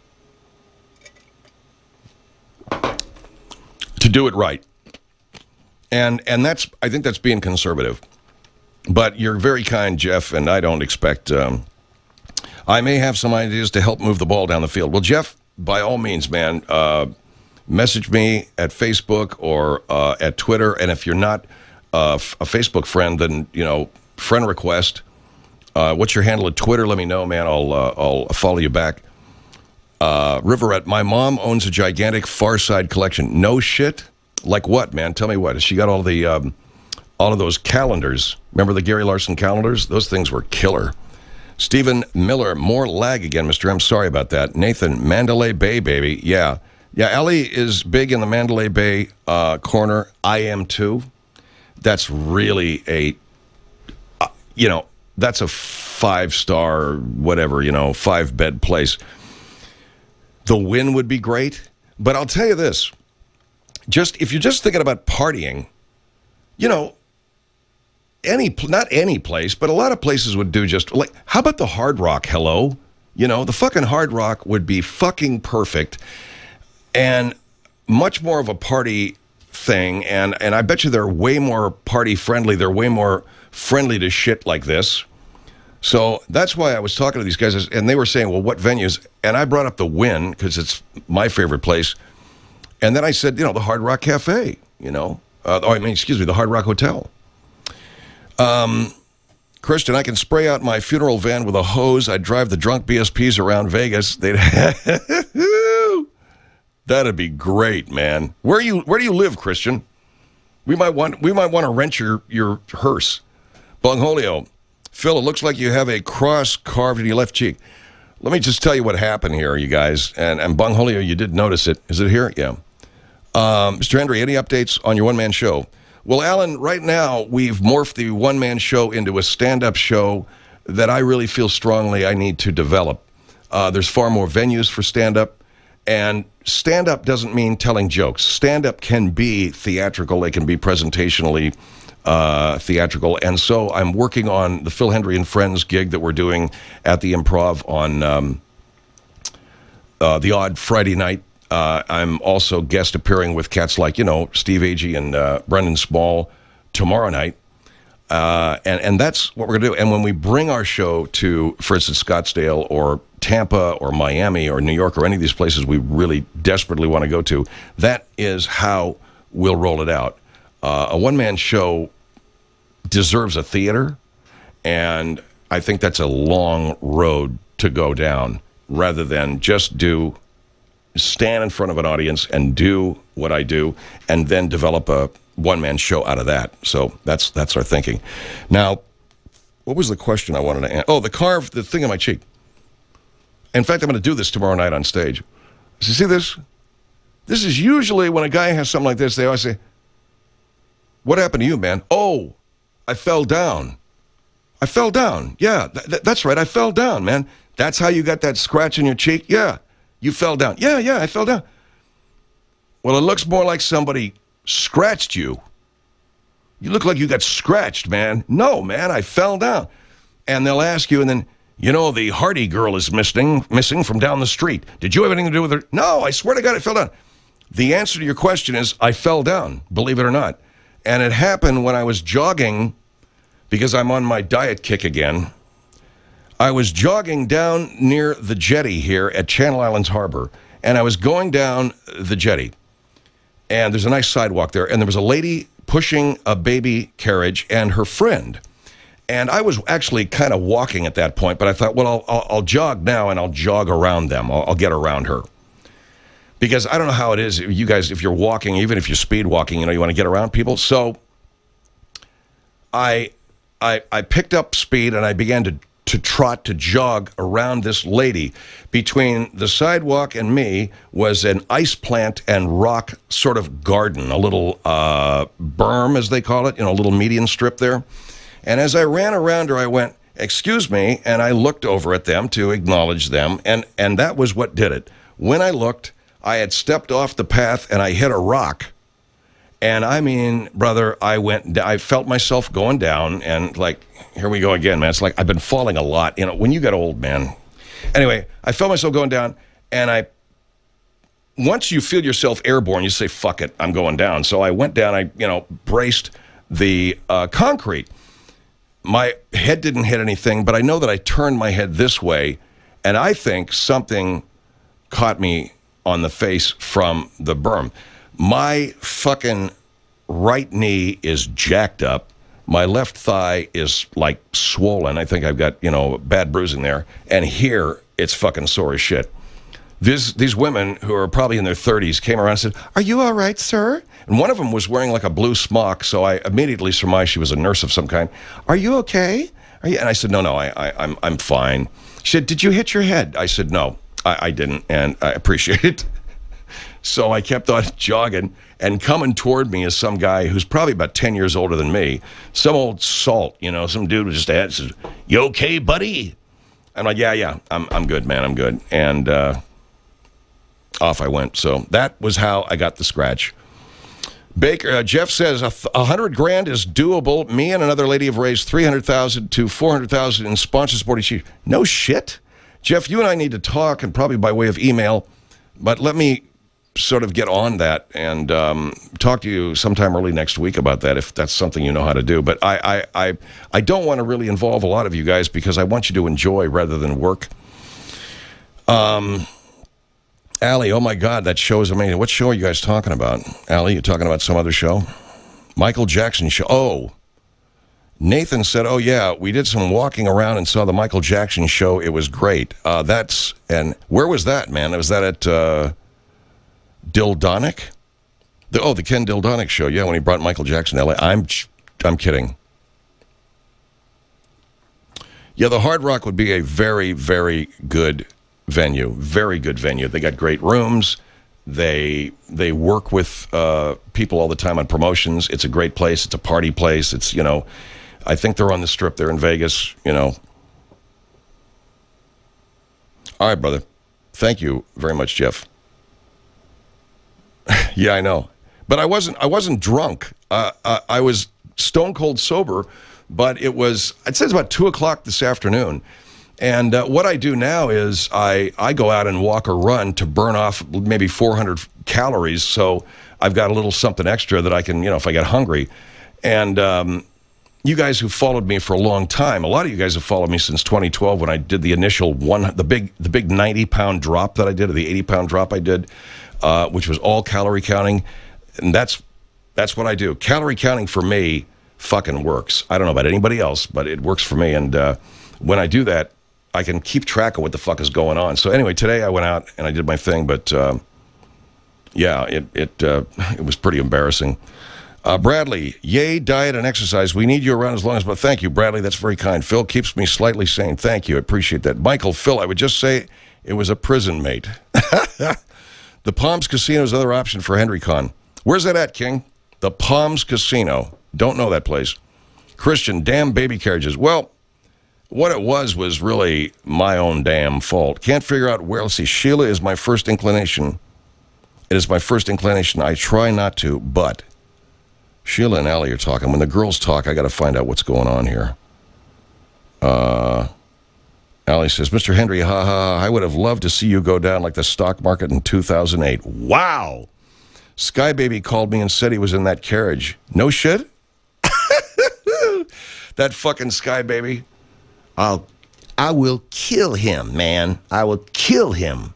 A: To do it right. And and that's, I think that's being conservative. But you're very kind, Jeff, and I don't expect, um, I may have some ideas to help move the ball down the field. Well, Jeff, by all means, man, uh, message me at Facebook or uh, at Twitter, and if you're not uh, a Facebook friend, then, you know, friend request. Uh, what's your handle at Twitter? Let me know, man. I'll, uh, I'll follow you back. Uh, Riverette, my mom owns a gigantic Far Side collection. No shit? Like what, man? Tell me what. Has she got all the, um, all of those calendars? Remember the Gary Larson calendars? Those things were killer. Stephen Miller, more lag again, Mister M. Sorry about that. Nathan, Mandalay Bay, baby. Yeah. Yeah, Ellie is big in the Mandalay Bay uh, corner. I am too. that's really a, uh, you know, that's a five-star, whatever, you know, five-bed place. The Wynn would be great. But I'll tell you this. Just if you're just thinking about partying, you know, any not any place, but a lot of places would do just like, how about the Hard Rock? Hello? You know, the fucking Hard Rock would be fucking perfect and much more of a party thing. And, and I bet you they're way more party friendly. They're way more friendly to shit like this. So that's why I was talking to these guys, and they were saying, well, what venues? And I brought up the Wynn because it's my favorite place. And then I said, you know, the Hard Rock Cafe, you know. Uh, oh, I mean, excuse me, the Hard Rock Hotel. Um, Christian, I can spray out my funeral van with a hose. I'd drive the drunk B S Ps around Vegas. They'd That'd be great, man. Where you where do you live, Christian? We might want we might want to rent your, your hearse. Bungholio, Phil, it looks like you have a cross carved in your left cheek. Let me just tell you what happened here, you guys. And, and Bungholio, you did notice it. Is it here? Yeah. Um, Mister Henry, any updates on your one-man show? Well, Alan, right now, we've morphed the one-man show into a stand-up show that I really feel strongly I need to develop. Uh, there's far more venues for stand-up, and stand-up doesn't mean telling jokes. Stand-up can be theatrical. It can be presentationally uh, theatrical, and so I'm working on the Phil Hendry and Friends gig that we're doing at the Improv on um, uh, the odd Friday night. Uh, I'm also guest appearing with cats like, you know, Steve Agee and uh, Brendan Small tomorrow night. Uh, and, and that's what we're going to do. And when we bring our show to, for instance, Scottsdale or Tampa or Miami or New York or any of these places we really desperately want to go to, that is how we'll roll it out. Uh, a one-man show deserves a theater, and I think that's a long road to go down rather than just do... stand in front of an audience and do what I do and then develop a one-man show out of that. So that's that's our thinking. Now, what was the question I wanted to answer? Oh, the carve, the thing on my cheek. In fact, I'm going to do this tomorrow night on stage. So see this? This is usually when a guy has something like this, they always say, what happened to you, man? Oh, I fell down. I fell down. Yeah, th- th- that's right. I fell down, man. That's how you got that scratch in your cheek? Yeah. You fell down. Yeah, yeah, I fell down. Well, it looks more like somebody scratched you. You look like you got scratched, man. No, man, I fell down. And they'll ask you, and then, you know, the Hardy girl is missing, missing from down the street. Did you have anything to do with her? No, I swear to God, I fell down. The answer to your question is, I fell down, believe it or not. And it happened when I was jogging, because I'm on my diet kick again. I was jogging down near the jetty here at Channel Islands Harbor, and I was going down the jetty, and there's a nice sidewalk there, and there was a lady pushing a baby carriage and her friend, and I was actually kind of walking at that point, but I thought, well, I'll, I'll, I'll jog now, and I'll jog around them. I'll, I'll get around her, because I don't know how it is, you guys, if you're walking, even if you're speed walking, you know, you want to get around people, so I, I, I picked up speed, and I began to to trot, to jog around this lady. Between the sidewalk and me was an ice plant and rock sort of garden, a little uh, berm, as they call it, you know, a little median strip there. And as I ran around her, I went, excuse me, and I looked over at them to acknowledge them, and, and that was what did it. When I looked, I had stepped off the path, and I hit a rock. And I mean, brother, I went, I felt myself going down, and like, here we go again, man. It's like I've been falling a lot. You know, when you get old, man. Anyway, I felt myself going down, and I, once you feel yourself airborne, you say, fuck it, I'm going down. So I went down, I, you know, braced the uh, concrete. My head didn't hit anything, but I know that I turned my head this way, and I think something caught me on the face from the berm. My fucking right knee is jacked up. My left thigh is like swollen. I think I've got, you know, bad bruising there. And here, it's fucking sore as shit. This, these women who are probably in their thirties came around and said, are you all right, sir? And one of them was wearing like a blue smock, so I immediately surmised she was a nurse of some kind. Are you okay? Are you? And I said, no, no, I, I, I'm, I'm fine. She said, did you hit your head? I said, no, I, I didn't, and I appreciate it. So I kept on jogging, and coming toward me is some guy who's probably about ten years older than me. Some old salt, you know, some dude was just at, says, "You okay, buddy?" I'm like, yeah, yeah, I'm I'm good, man, I'm good. And uh, off I went. So that was how I got the scratch. Baker, uh, Jeff says, a, th- a hundred grand is doable. Me and another lady have raised three hundred thousand to four hundred thousand in sponsor supporting chief. No shit. Jeff, you and I need to talk, and probably by way of email, but let me sort of get on that and um, talk to you sometime early next week about that, if that's something you know how to do. But I, I, I, I don't want to really involve a lot of you guys because I want you to enjoy rather than work. Um, Allie, oh my God, that show is amazing. What show are you guys talking about? Allie, you talking about some other show? Michael Jackson show. Oh, Nathan said, oh yeah, we did some walking around and saw the Michael Jackson show. It was great. Uh, that's, and where was that, man? Was that at uh, Dildonic? The, oh, the Ken Dildonic show. Yeah, when he brought Michael Jackson to L A. I'm, I'm kidding. Yeah, the Hard Rock would be a very, very good venue. Very good venue. They got great rooms. They they work with uh, people all the time on promotions. It's a great place. It's a party place. It's, you know, I think they're on the Strip there in Vegas, you know. All right, brother. Thank you very much, Jeff. Yeah, I know. But I wasn't I wasn't drunk. Uh, I, I was stone cold sober, but it was, I'd say it's about two o'clock this afternoon. And uh, what I do now is I, I go out and walk or run to burn off maybe four hundred calories, so I've got a little something extra that I can, you know, if I get hungry. And um, you guys who followed me for a long time, a lot of you guys have followed me since twenty twelve when I did the initial one, the big the big ninety-pound drop that I did, or the eighty-pound drop I did, uh, which was all calorie counting. And that's that's what I do. Calorie counting for me fucking works. I don't know about anybody else, but it works for me. And uh, when I do that, I can keep track of what the fuck is going on. So anyway, today I went out and I did my thing, but uh, yeah, it it uh, it was pretty embarrassing. Uh, Bradley, yay, diet and exercise. We need you around as long as, but thank you, Bradley. That's very kind. Phil keeps me slightly sane. Thank you. I appreciate that. Michael, Phil, I would just say it was a prison mate. The Palms Casino is another option for HenryCon. Where's that at, King? The Palms Casino. Don't know that place. Christian, damn baby carriages. Well, what it was was really my own damn fault. Can't figure out where. Let's see. Sheila is my first inclination. It is my first inclination. I try not to, but Sheila and Allie are talking. When the girls talk, I got to find out what's going on here. Uh, Allie says, Mister Hendry, ha, ha, ha, I would have loved to see you go down like the stock market in two thousand eight. Wow. Sky Baby called me and said he was in that carriage. No shit? That fucking Sky Baby. I'll, I will kill him, man. I will kill him.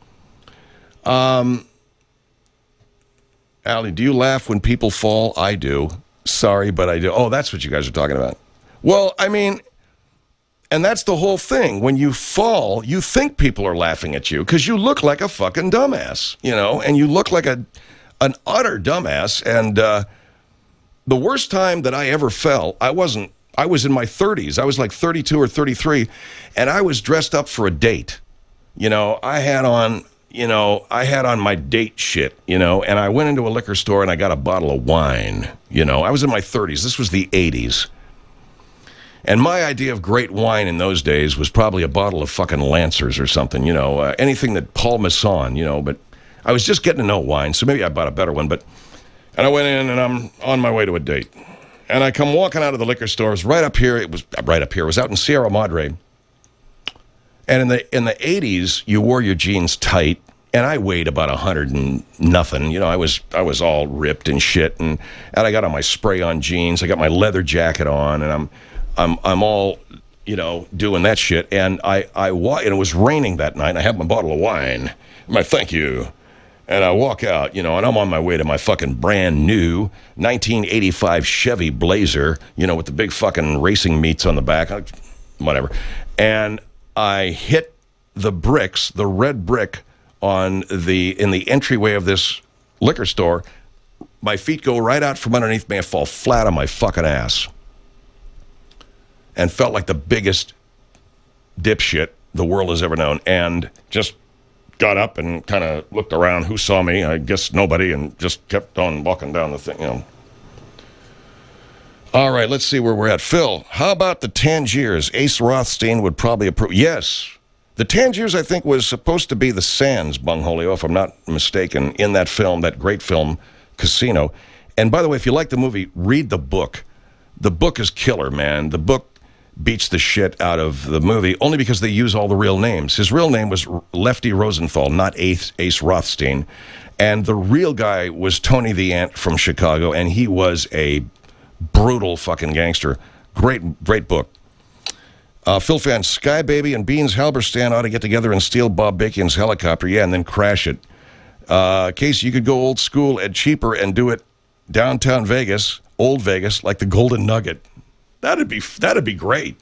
A: Um, Allie, do you laugh when people fall? I do. Sorry, but I do. Oh, that's what you guys are talking about. Well, I mean, and that's the whole thing. When you fall, you think people are laughing at you because you look like a fucking dumbass, you know, and you look like a an utter dumbass. And uh, the worst time that I ever fell, I wasn't, I was in my thirties. I was like thirty-two or thirty-three, and I was dressed up for a date. You know, I had on, you know, I had on my date shit, you know, and I went into a liquor store and I got a bottle of wine. You know, I was in my thirties. This was the eighties. And my idea of great wine in those days was probably a bottle of fucking Lancers or something, you know, uh, anything that Paul Masson, you know, but I was just getting to know wine, so maybe I bought a better one. But, and I went in and I'm on my way to a date. And I come walking out of the liquor store. It was right up here. It was right up here. It was out in Sierra Madre. And in the in the eighties, you wore your jeans tight. And I weighed about a hundred and nothing. You know, I was I was all ripped and shit. And, and I got on my spray-on jeans. I got my leather jacket on, and I'm I'm I'm all, you know, doing that shit. And I I wa- and it was raining that night. And I had my bottle of wine. My thank you. And I walk out, you know, and I'm on my way to my fucking brand new nineteen eighty-five Chevy Blazer, you know, with the big fucking racing meats on the back, whatever. And I hit the bricks, the red brick on the, in the entryway of this liquor store. My feet go right out from underneath me and fall flat on my fucking ass. And felt like the biggest dipshit the world has ever known. And just got up and kind of looked around. Who saw me? I guess nobody, and just kept on walking down the thing, you know. All right, let's see where we're at. Phil, how about the Tangiers? Ace Rothstein would probably approve. Yes. The Tangiers, I think, was supposed to be the Sands, Bungholio, if I'm not mistaken, in that film, that great film, Casino. And by the way, if you like the movie, read the book. The book is killer, man. The book beats the shit out of the movie, only because they use all the real names. His real name was Lefty Rosenthal, not Ace, Ace Rothstein. And the real guy was Tony the Ant from Chicago, and he was a brutal fucking gangster. Great, great book. Uh, Phil Fan, Sky Baby and Beans Halberstam ought to get together and steal Bob Bacon's helicopter, yeah, and then crash it. Uh, Casey, you could go old school and cheaper and do it downtown Vegas, old Vegas, like the Golden Nugget. That'd be that'd be great.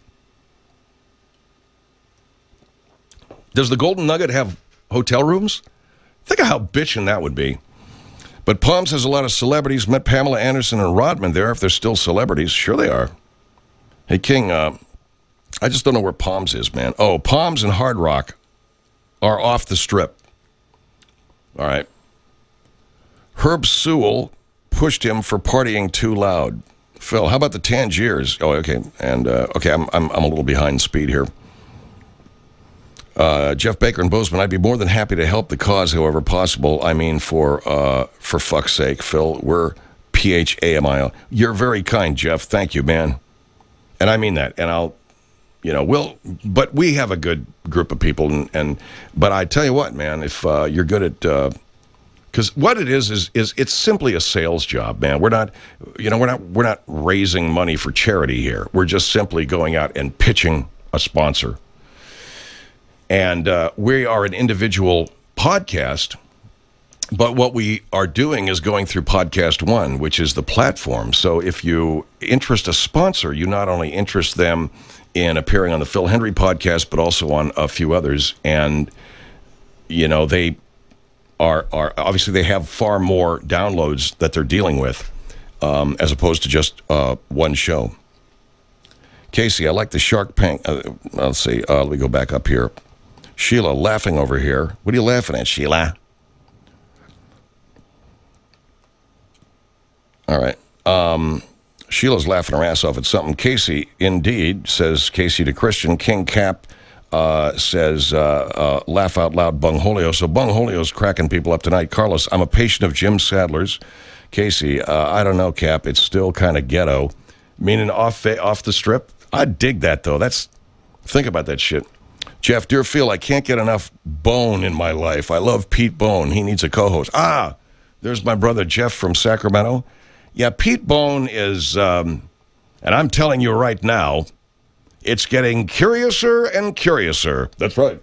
A: Does the Golden Nugget have hotel rooms? Think of how bitchin' that would be. But Palms has a lot of celebrities. Met Pamela Anderson and Rodman there, if they're still celebrities. Sure they are. Hey, King, uh, I just don't know where Palms is, man. Oh, Palms and Hard Rock are off the strip. All right. Herb Sewell pushed him for partying too loud. Phil, how about the Tangiers? Oh, okay. And, uh, okay, I'm, I'm, I'm a little behind speed here. Uh, Jeff Baker and Bozeman, I'd be more than happy to help the cause however possible. I mean, for uh, for fuck's sake, Phil, we're P H A M I O. You're very kind, Jeff. Thank you, man. And I mean that. And I'll, you know, we'll, but we have a good group of people. And, and but I tell you what, man, if uh, you're good at, uh, because what it is, is, is it's simply a sales job, man. We're not, you know, we're not, we're not raising money for charity here. We're just simply going out and pitching a sponsor. And uh, we are an individual podcast, but what we are doing is going through Podcast One, which is the platform. So if you interest a sponsor, you not only interest them in appearing on the Phil Hendry podcast, but also on a few others. And, you know, they are, are obviously they have far more downloads that they're dealing with um, as opposed to just uh, one show. Casey, I like the Shark Tank. Uh, let's see. Uh, let me go back up here. Sheila laughing over here. What are you laughing at, Sheila? All right. Um, Sheila's laughing her ass off at something. Casey, indeed, says Casey to Christian. King Cap uh, says, uh, uh, laugh out loud, Bungholio. So Bungholio's cracking people up tonight. Carlos, I'm a patient of Jim Sadler's. Casey, uh, I don't know, Cap. It's still kind of ghetto. Meaning off, off the strip? I dig that, though. That's, think about that shit. Jeff, dear Phil, I can't get enough Bone in my life. I love Pete Bone. He needs a co-host. Ah, there's my brother Jeff from Sacramento. Yeah, Pete Bone is, um, and I'm telling you right now, it's getting curiouser and curiouser. That's right.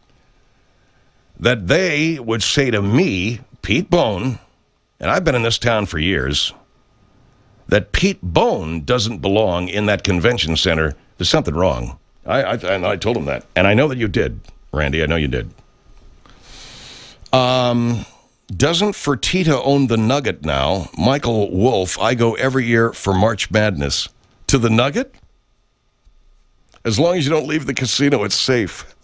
A: That they would say to me, Pete Bone, and I've been in this town for years, that Pete Bone doesn't belong in that convention center. There's something wrong. I, I I told him that. And I know that you did, Randy. I know you did. Um, doesn't Fertitta own the Nugget now? Michael Wolf, I go every year for March Madness. To the Nugget? As long as you don't leave the casino, it's safe.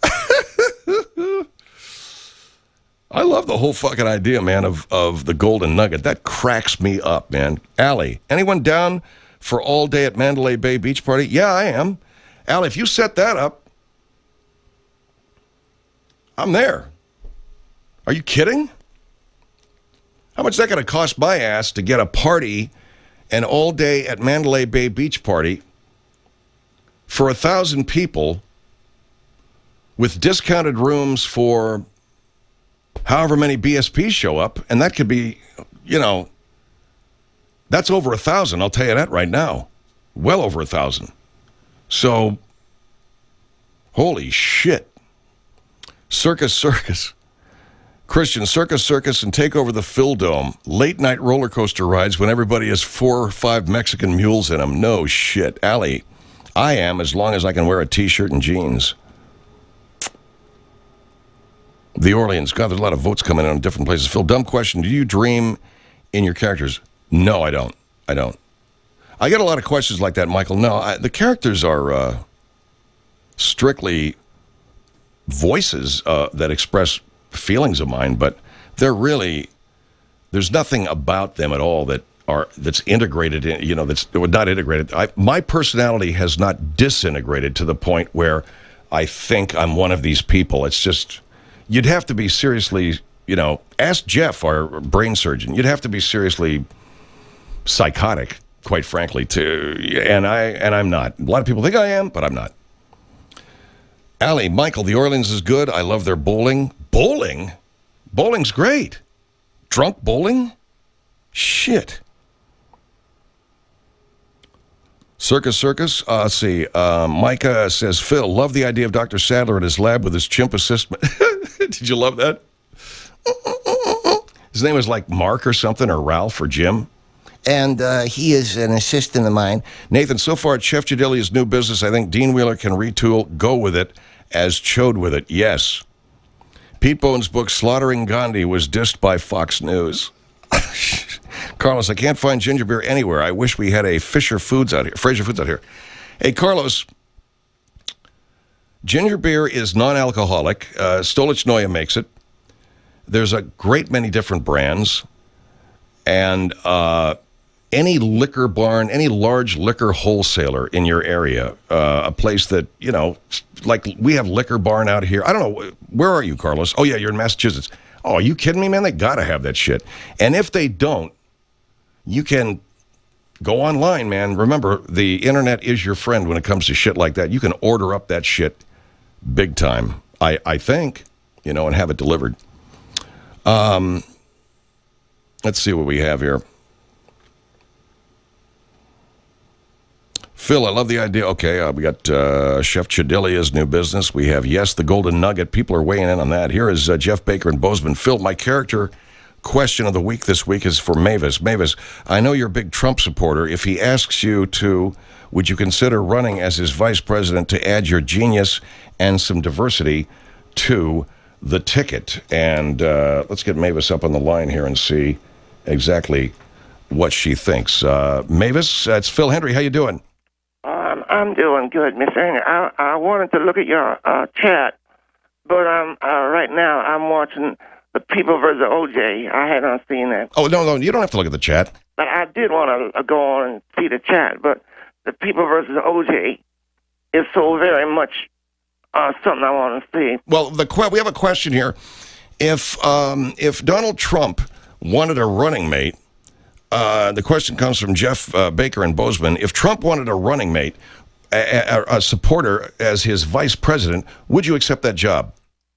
A: I love the whole fucking idea, man, of, of the Golden Nugget. That cracks me up, man. Allie, anyone down for all day at Mandalay Bay Beach Party? Yeah, I am. Al, if you set that up, I'm there. Are you kidding? How much is that going to cost my ass to get a party, an all-day at Mandalay Bay Beach Party for a thousand people with discounted rooms for however many B S Ps show up? And that could be, you know, that's over a thousand. I'll tell you that right now. Well over a thousand. So, holy shit. Circus Circus. Christian, Circus Circus and take over the Phil Dome. Late night roller coaster rides when everybody has four or five Mexican mules in them. No shit. Allie, I am as long as I can wear a t-shirt and jeans. The Orleans. God, there's a lot of votes coming in on different places. Phil, dumb question. Do you dream in your characters? No, I don't. I don't. I get a lot of questions like that, Michael. No, I, the characters are uh, strictly voices uh, that express feelings of mine, but they're really, there's nothing about them at all that are that's integrated in, you know, that's not integrated. I, my personality has not disintegrated to the point where I think I'm one of these people. It's just, you'd have to be seriously, you know, ask Jeff, our brain surgeon, you'd have to be seriously psychotic, quite frankly, to, and, I, and I'm not. A lot of people think I am, but I'm not. Allie, Michael, the Orleans is good. I love their bowling. Bowling? Bowling's great. Drunk bowling? Shit. Circus Circus, uh, let's see. Uh, Micah says, Phil, love the idea of Doctor Sadler at his lab with his chimp assistant. Did you love that? His name was like Mark or something, or Ralph or Jim. And uh, he is an assistant of mine. Nathan, so far at Chef Jadelia's new business, I think Dean Wheeler can retool Go With It as Chode With It. Yes. Pete Bone's book, Slaughtering Gandhi, was dissed by Fox News. Carlos, I can't find ginger beer anywhere. I wish we had a Fisher Foods out here. Fraser Foods out here. Hey, Carlos, ginger beer is non-alcoholic. Uh, Stolichnaya makes it. There's a great many different brands. And uh, any liquor barn, any large liquor wholesaler in your area, uh, a place that, you know, like we have Liquor Barn out here. I don't know. Where are you, Carlos? Oh, yeah, you're in Massachusetts. Oh, are you kidding me, man? They got to have that shit. And if they don't, you can go online, man. Remember, the internet is your friend when it comes to shit like that. You can order up that shit big time, I, I think, you know, and have it delivered. Um, let's see what we have here. Phil, I love the idea. Okay, uh, we got uh, Chef Chadelia's new business. We have, yes, the Golden Nugget. People are weighing in on that. Here is uh, Jeff Baker and Bozeman. Phil, my character question of the week this week is for Mavis. Mavis, I know you're a big Trump supporter. If he asks you to, would you consider running as his vice president to add your genius and some diversity to the ticket? And uh, let's get Mavis up on the line here and see exactly what she thinks. Uh, Mavis, uh, it's Phil Hendry. How you doing?
G: Um, I'm doing good, Mister Henry. I, I wanted to look at your uh, chat, but um, uh, right now I'm watching The People versus O J. I hadn't seen that.
A: Oh, no, no, you don't have to look at the chat.
G: But I did want to go on and see the chat, but The People versus O J is so very much uh, something I want to see.
A: Well, the que- we have a question here. If um, if Donald Trump wanted a running mate, Uh, the question comes from Jeff uh, Baker and Bozeman. If Trump wanted a running mate, a, a, a supporter as his vice president, would you accept that job?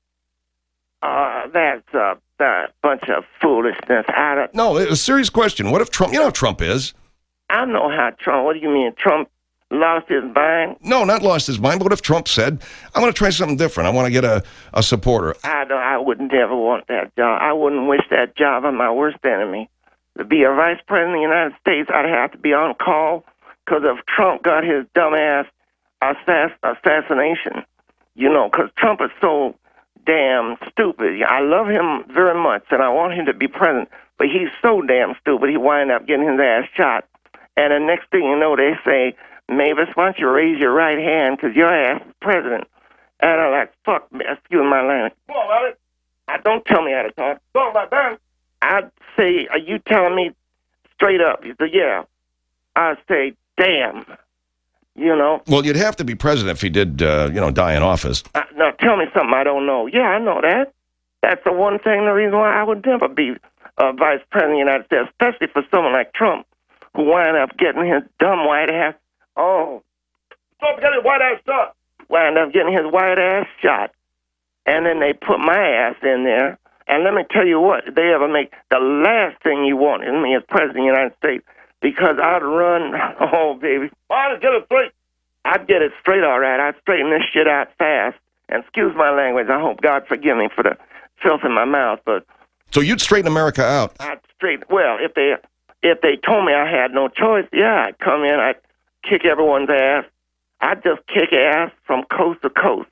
G: Uh, that's a that bunch of foolishness. I don't,
A: no, it's a serious question. What if Trump, you know how Trump is.
G: I know how Trump, what do you mean, Trump lost his mind?
A: No, not lost his mind, but what if Trump said, I'm going to try something different. I want to get a, a supporter.
G: I, don't, I wouldn't ever want that job. I wouldn't wish that job on my worst enemy. To be a vice president of the United States, I'd have to be on call because if Trump got his dumbass assass- assassination, you know, because Trump is so damn stupid. I love him very much, and I want him to be president, but he's so damn stupid, he wind up getting his ass shot. And the next thing you know, they say, Mavis, why don't you raise your right hand because your ass is president. And I'm like, fuck, excuse my language. Go on, Robert. I don't tell me how to talk. Go on, Robert. I'd say, are you telling me straight up? You say, yeah. I'd say, damn. You know?
A: Well, you'd have to be president if he did, uh, you know, die in office.
G: Uh, now, tell me something I don't know. Yeah, I know that. That's the one thing, the reason why I would never be uh, vice president of the United States, especially for someone like Trump, who wind up getting his dumb white ass, oh, Trump got his white ass shot. Wind up getting his white ass shot. And then they put my ass in there. And let me tell you what, if they ever make the last thing you want in me as president of the United States, because I'd run, oh, baby, I'd get it straight. I'd get it straight, all right. I'd straighten this shit out fast. And excuse my language. I hope God forgive me for the filth in my mouth. But
A: so you'd straighten America out?
G: I'd straighten, well, if they, if they told me I had no choice, yeah, I'd come in, I'd kick everyone's ass. I'd just kick ass from coast to coast.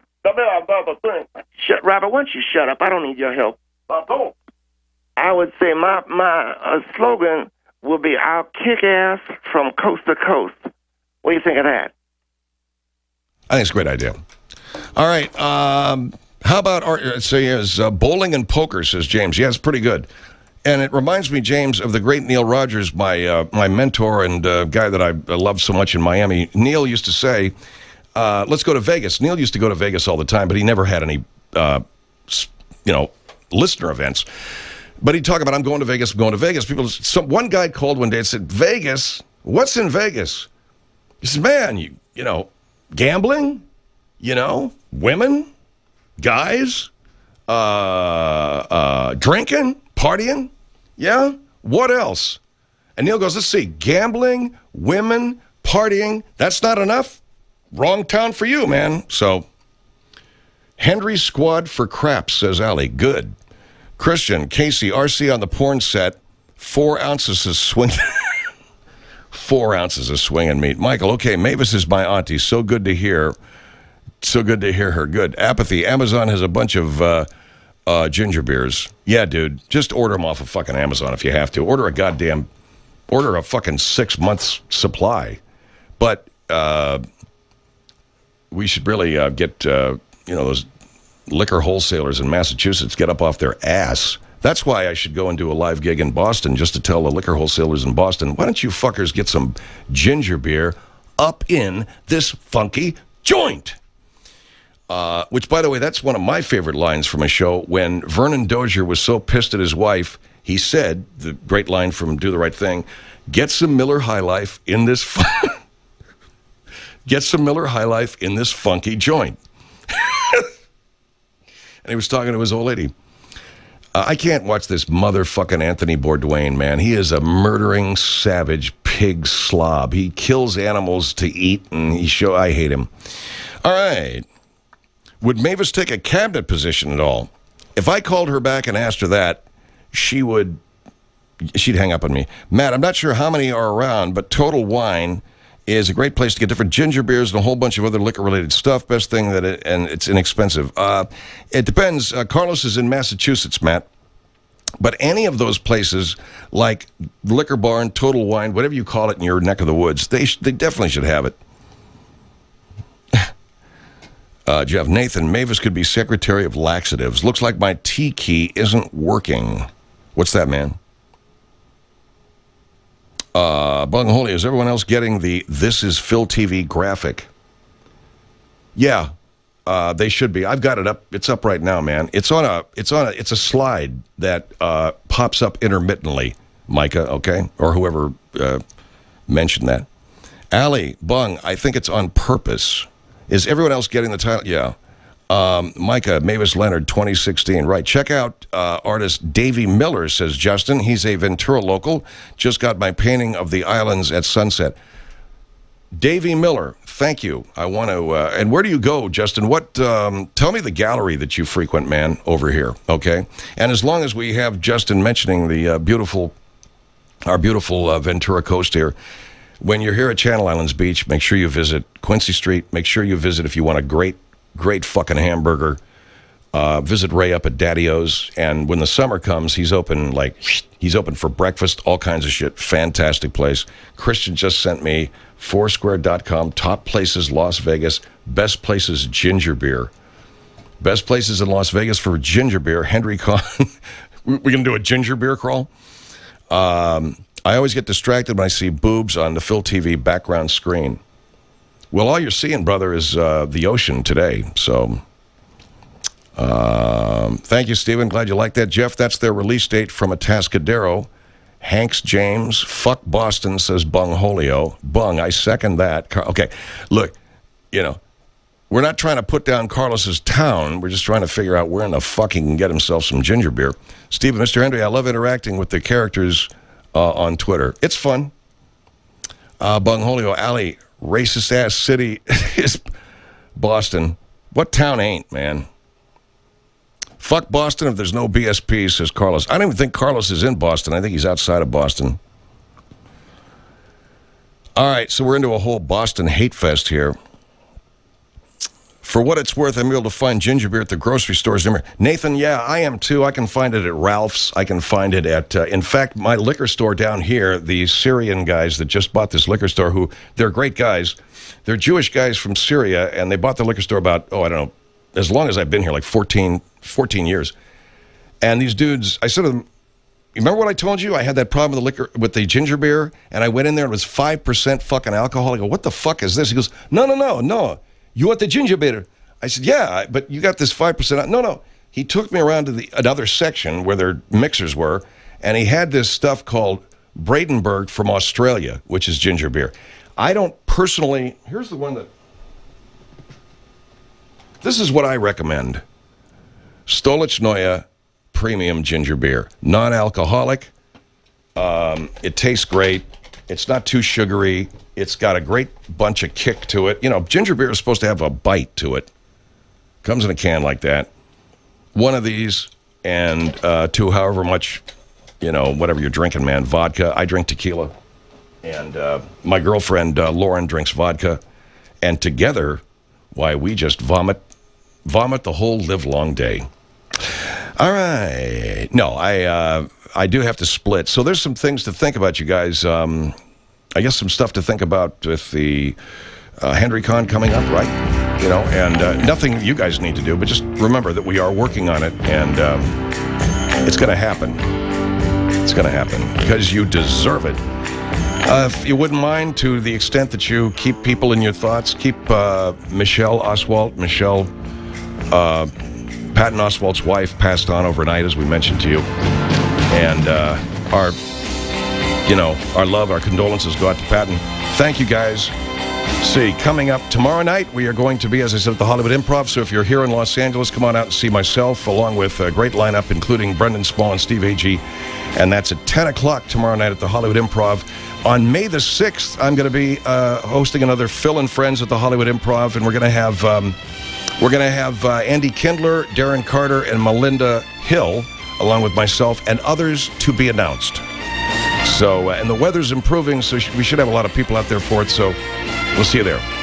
G: Shut, Robert, why don't you shut up? I don't need your help. I would say my my uh, slogan will be, I'll kick ass from coast to coast. What do you think of that?
A: I think it's a great idea. All right. Um, How about, our, say, is uh, bowling and poker, says James. Yeah, it's pretty good. And it reminds me, James, of the great Neil Rogers, my uh, my mentor and uh, guy that I love so much in Miami. Neil used to say, uh, let's go to Vegas. Neil used to go to Vegas all the time, but he never had any, uh, you know, listener events. But he'd talk about, I'm going to Vegas, I'm going to Vegas. People, some, one guy called one day and said, Vegas? What's in Vegas? He said, man, you, you know, gambling, you know, women, guys, uh, uh, drinking, partying, yeah? What else? And Neil goes, let's see, gambling, women, partying, that's not enough? Wrong town for you, man. So, Henry Squad for craps, says Allie. Good. Christian, Casey, R C on the porn set, four ounces of swing. four ounces of swinging meat. Michael, okay, Mavis is my auntie. So good to hear. So good to hear her. Good. Apathy. Amazon has a bunch of uh, uh, ginger beers. Yeah, dude. Just order them off of fucking Amazon if you have to. Order a goddamn, order a fucking six months supply. But uh, we should really uh, get, uh, you know, those liquor wholesalers in Massachusetts get up off their ass. That's why I should go and do a live gig in Boston, just to tell the liquor wholesalers in Boston, why don't you fuckers get some ginger beer up in this funky joint? Uh, which, by the way, that's one of my favorite lines from a show. When Vernon Dozier was so pissed at his wife, he said, the great line from Do the Right Thing, get some Miller High Life in this fu- get some Miller High Life in this funky joint. And he was talking to his old lady. Uh, I can't watch this motherfucking Anthony Bourdain, man. He is a murdering, savage pig slob. He kills animals to eat, and he show. I hate him. All right. Would Mavis take a cabinet position at all? If I called her back and asked her that, she would, she'd hang up on me. Matt, I'm not sure how many are around, but Total Wine is a great place to get different ginger beers and a whole bunch of other liquor-related stuff. Best thing that it, and it's inexpensive. Uh, it depends. Uh, Carlos is in Massachusetts, Matt. But any of those places, like Liquor Barn, Total Wine, whatever you call it in your neck of the woods, they sh- they definitely should have it. uh, Jeff, Nathan, Mavis could be Secretary of Laxatives. Looks like my T key isn't working. What's that, man? Uh, Bung Holy, is everyone else getting the This Is Phil T V graphic? Yeah, uh, they should be. I've got it up. It's up right now, man. It's on a. It's on a. It's a slide that uh, pops up intermittently. Micah, okay, or whoever uh, mentioned that. Allie, Bung, I think it's on purpose. Is everyone else getting the title? Yeah. Um, Micah, Mavis Leonard, twenty sixteen. Right. Check out uh, artist Davey Miller, says Justin. He's a Ventura local. Just got my painting of the islands at sunset. Davey Miller, thank you. I want to, uh, and where do you go, Justin? What, um, tell me the gallery that you frequent, man, over here, okay? And as long as we have Justin mentioning the uh, beautiful, our beautiful uh, Ventura coast here, when you're here at Channel Islands Beach, make sure you visit Quincy Street. Make sure you visit if you want a great Great fucking hamburger. Uh, visit Ray up at Daddy-O's. And when the summer comes, he's open like, he's open for breakfast, all kinds of shit. Fantastic place. Christian just sent me Foursquare dot com, top places Las Vegas, best places ginger beer. Best places in Las Vegas for ginger beer. Henry Con. We're going to do a ginger beer crawl. Um, I always get distracted when I see boobs on the Phil T V background screen. Well, all you're seeing, brother, is uh, the ocean today. So, um, thank you, Stephen. Glad you like that. Jeff, that's their release date from Atascadero. Hanks James, fuck Boston, says Bung Holio. Bung, I second that. Car- okay, look, you know, we're not trying to put down Carlos's town. We're just trying to figure out where in the fuck he can get himself some ginger beer. Stephen, Mister Henry, I love interacting with the characters uh, on Twitter. It's fun. Uh, Bung Holio, Alley, racist-ass city is Boston. What town ain't, man? Fuck Boston if there's no B S P, says Carlos. I don't even think Carlos is in Boston. I think he's outside of Boston. All right, so we're into a whole Boston hate fest here. For what it's worth, I'm able to find ginger beer at the grocery stores. Nathan, yeah, I am too. I can find it at Ralph's. I can find it at, uh, in fact, my liquor store down here, the Syrian guys that just bought this liquor store, who, they're great guys. They're Jewish guys from Syria, and they bought the liquor store about, oh, I don't know, as long as I've been here, like fourteen, fourteen years. And these dudes, I said to them, you remember what I told you? I had that problem with the liquor, with the ginger beer, and I went in there and it was five percent fucking alcohol. I go, what the fuck is this? He goes, no, no, no, no. You want the ginger beer? I said, yeah, but you got this five percent. No, no. He took me around to the another section where their mixers were, and he had this stuff called Bradenburg from Australia, which is ginger beer. I don't personally, here's the one that, this is what I recommend. Stolichnaya Premium Ginger Beer. Non-alcoholic. Um, it tastes great. It's not too sugary. It's got a great bunch of kick to it. You know, ginger beer is supposed to have a bite to it. Comes in a can like that. One of these and uh, two, however much, you know, whatever you're drinking, man. Vodka. I drink tequila. And uh, my girlfriend, uh, Lauren, drinks vodka. And together, why, we just vomit, vomit the whole live-long day. All right. No, I uh, I do have to split. So there's some things to think about, you guys. Um, I guess some stuff to think about with the uh, HenryCon coming up, right? You know, and uh, nothing you guys need to do, but just remember that we are working on it, and um, it's going to happen. It's going to happen because you deserve it. Uh, if you wouldn't mind, to the extent that you keep people in your thoughts, keep uh, Michelle Oswalt, Michelle... Uh, Patton Oswalt's wife passed on overnight, as we mentioned to you. And uh, our, you know, our love, our condolences go out to Patton. Thank you, guys. See, coming up tomorrow night, we are going to be, as I said, at the Hollywood Improv. So if you're here in Los Angeles, come on out and see myself, along with a great lineup, including Brendan Small and Steve Agee. And that's at ten o'clock tomorrow night at the Hollywood Improv. On May the sixth, I'm going to be uh, hosting another Phil and Friends at the Hollywood Improv, and we're going to have... Um, We're going to have uh, Andy Kindler, Darren Carter, and Melinda Hill, along with myself and others to be announced. So, uh, and the weather's improving, so sh- we should have a lot of people out there for it, so we'll see you there.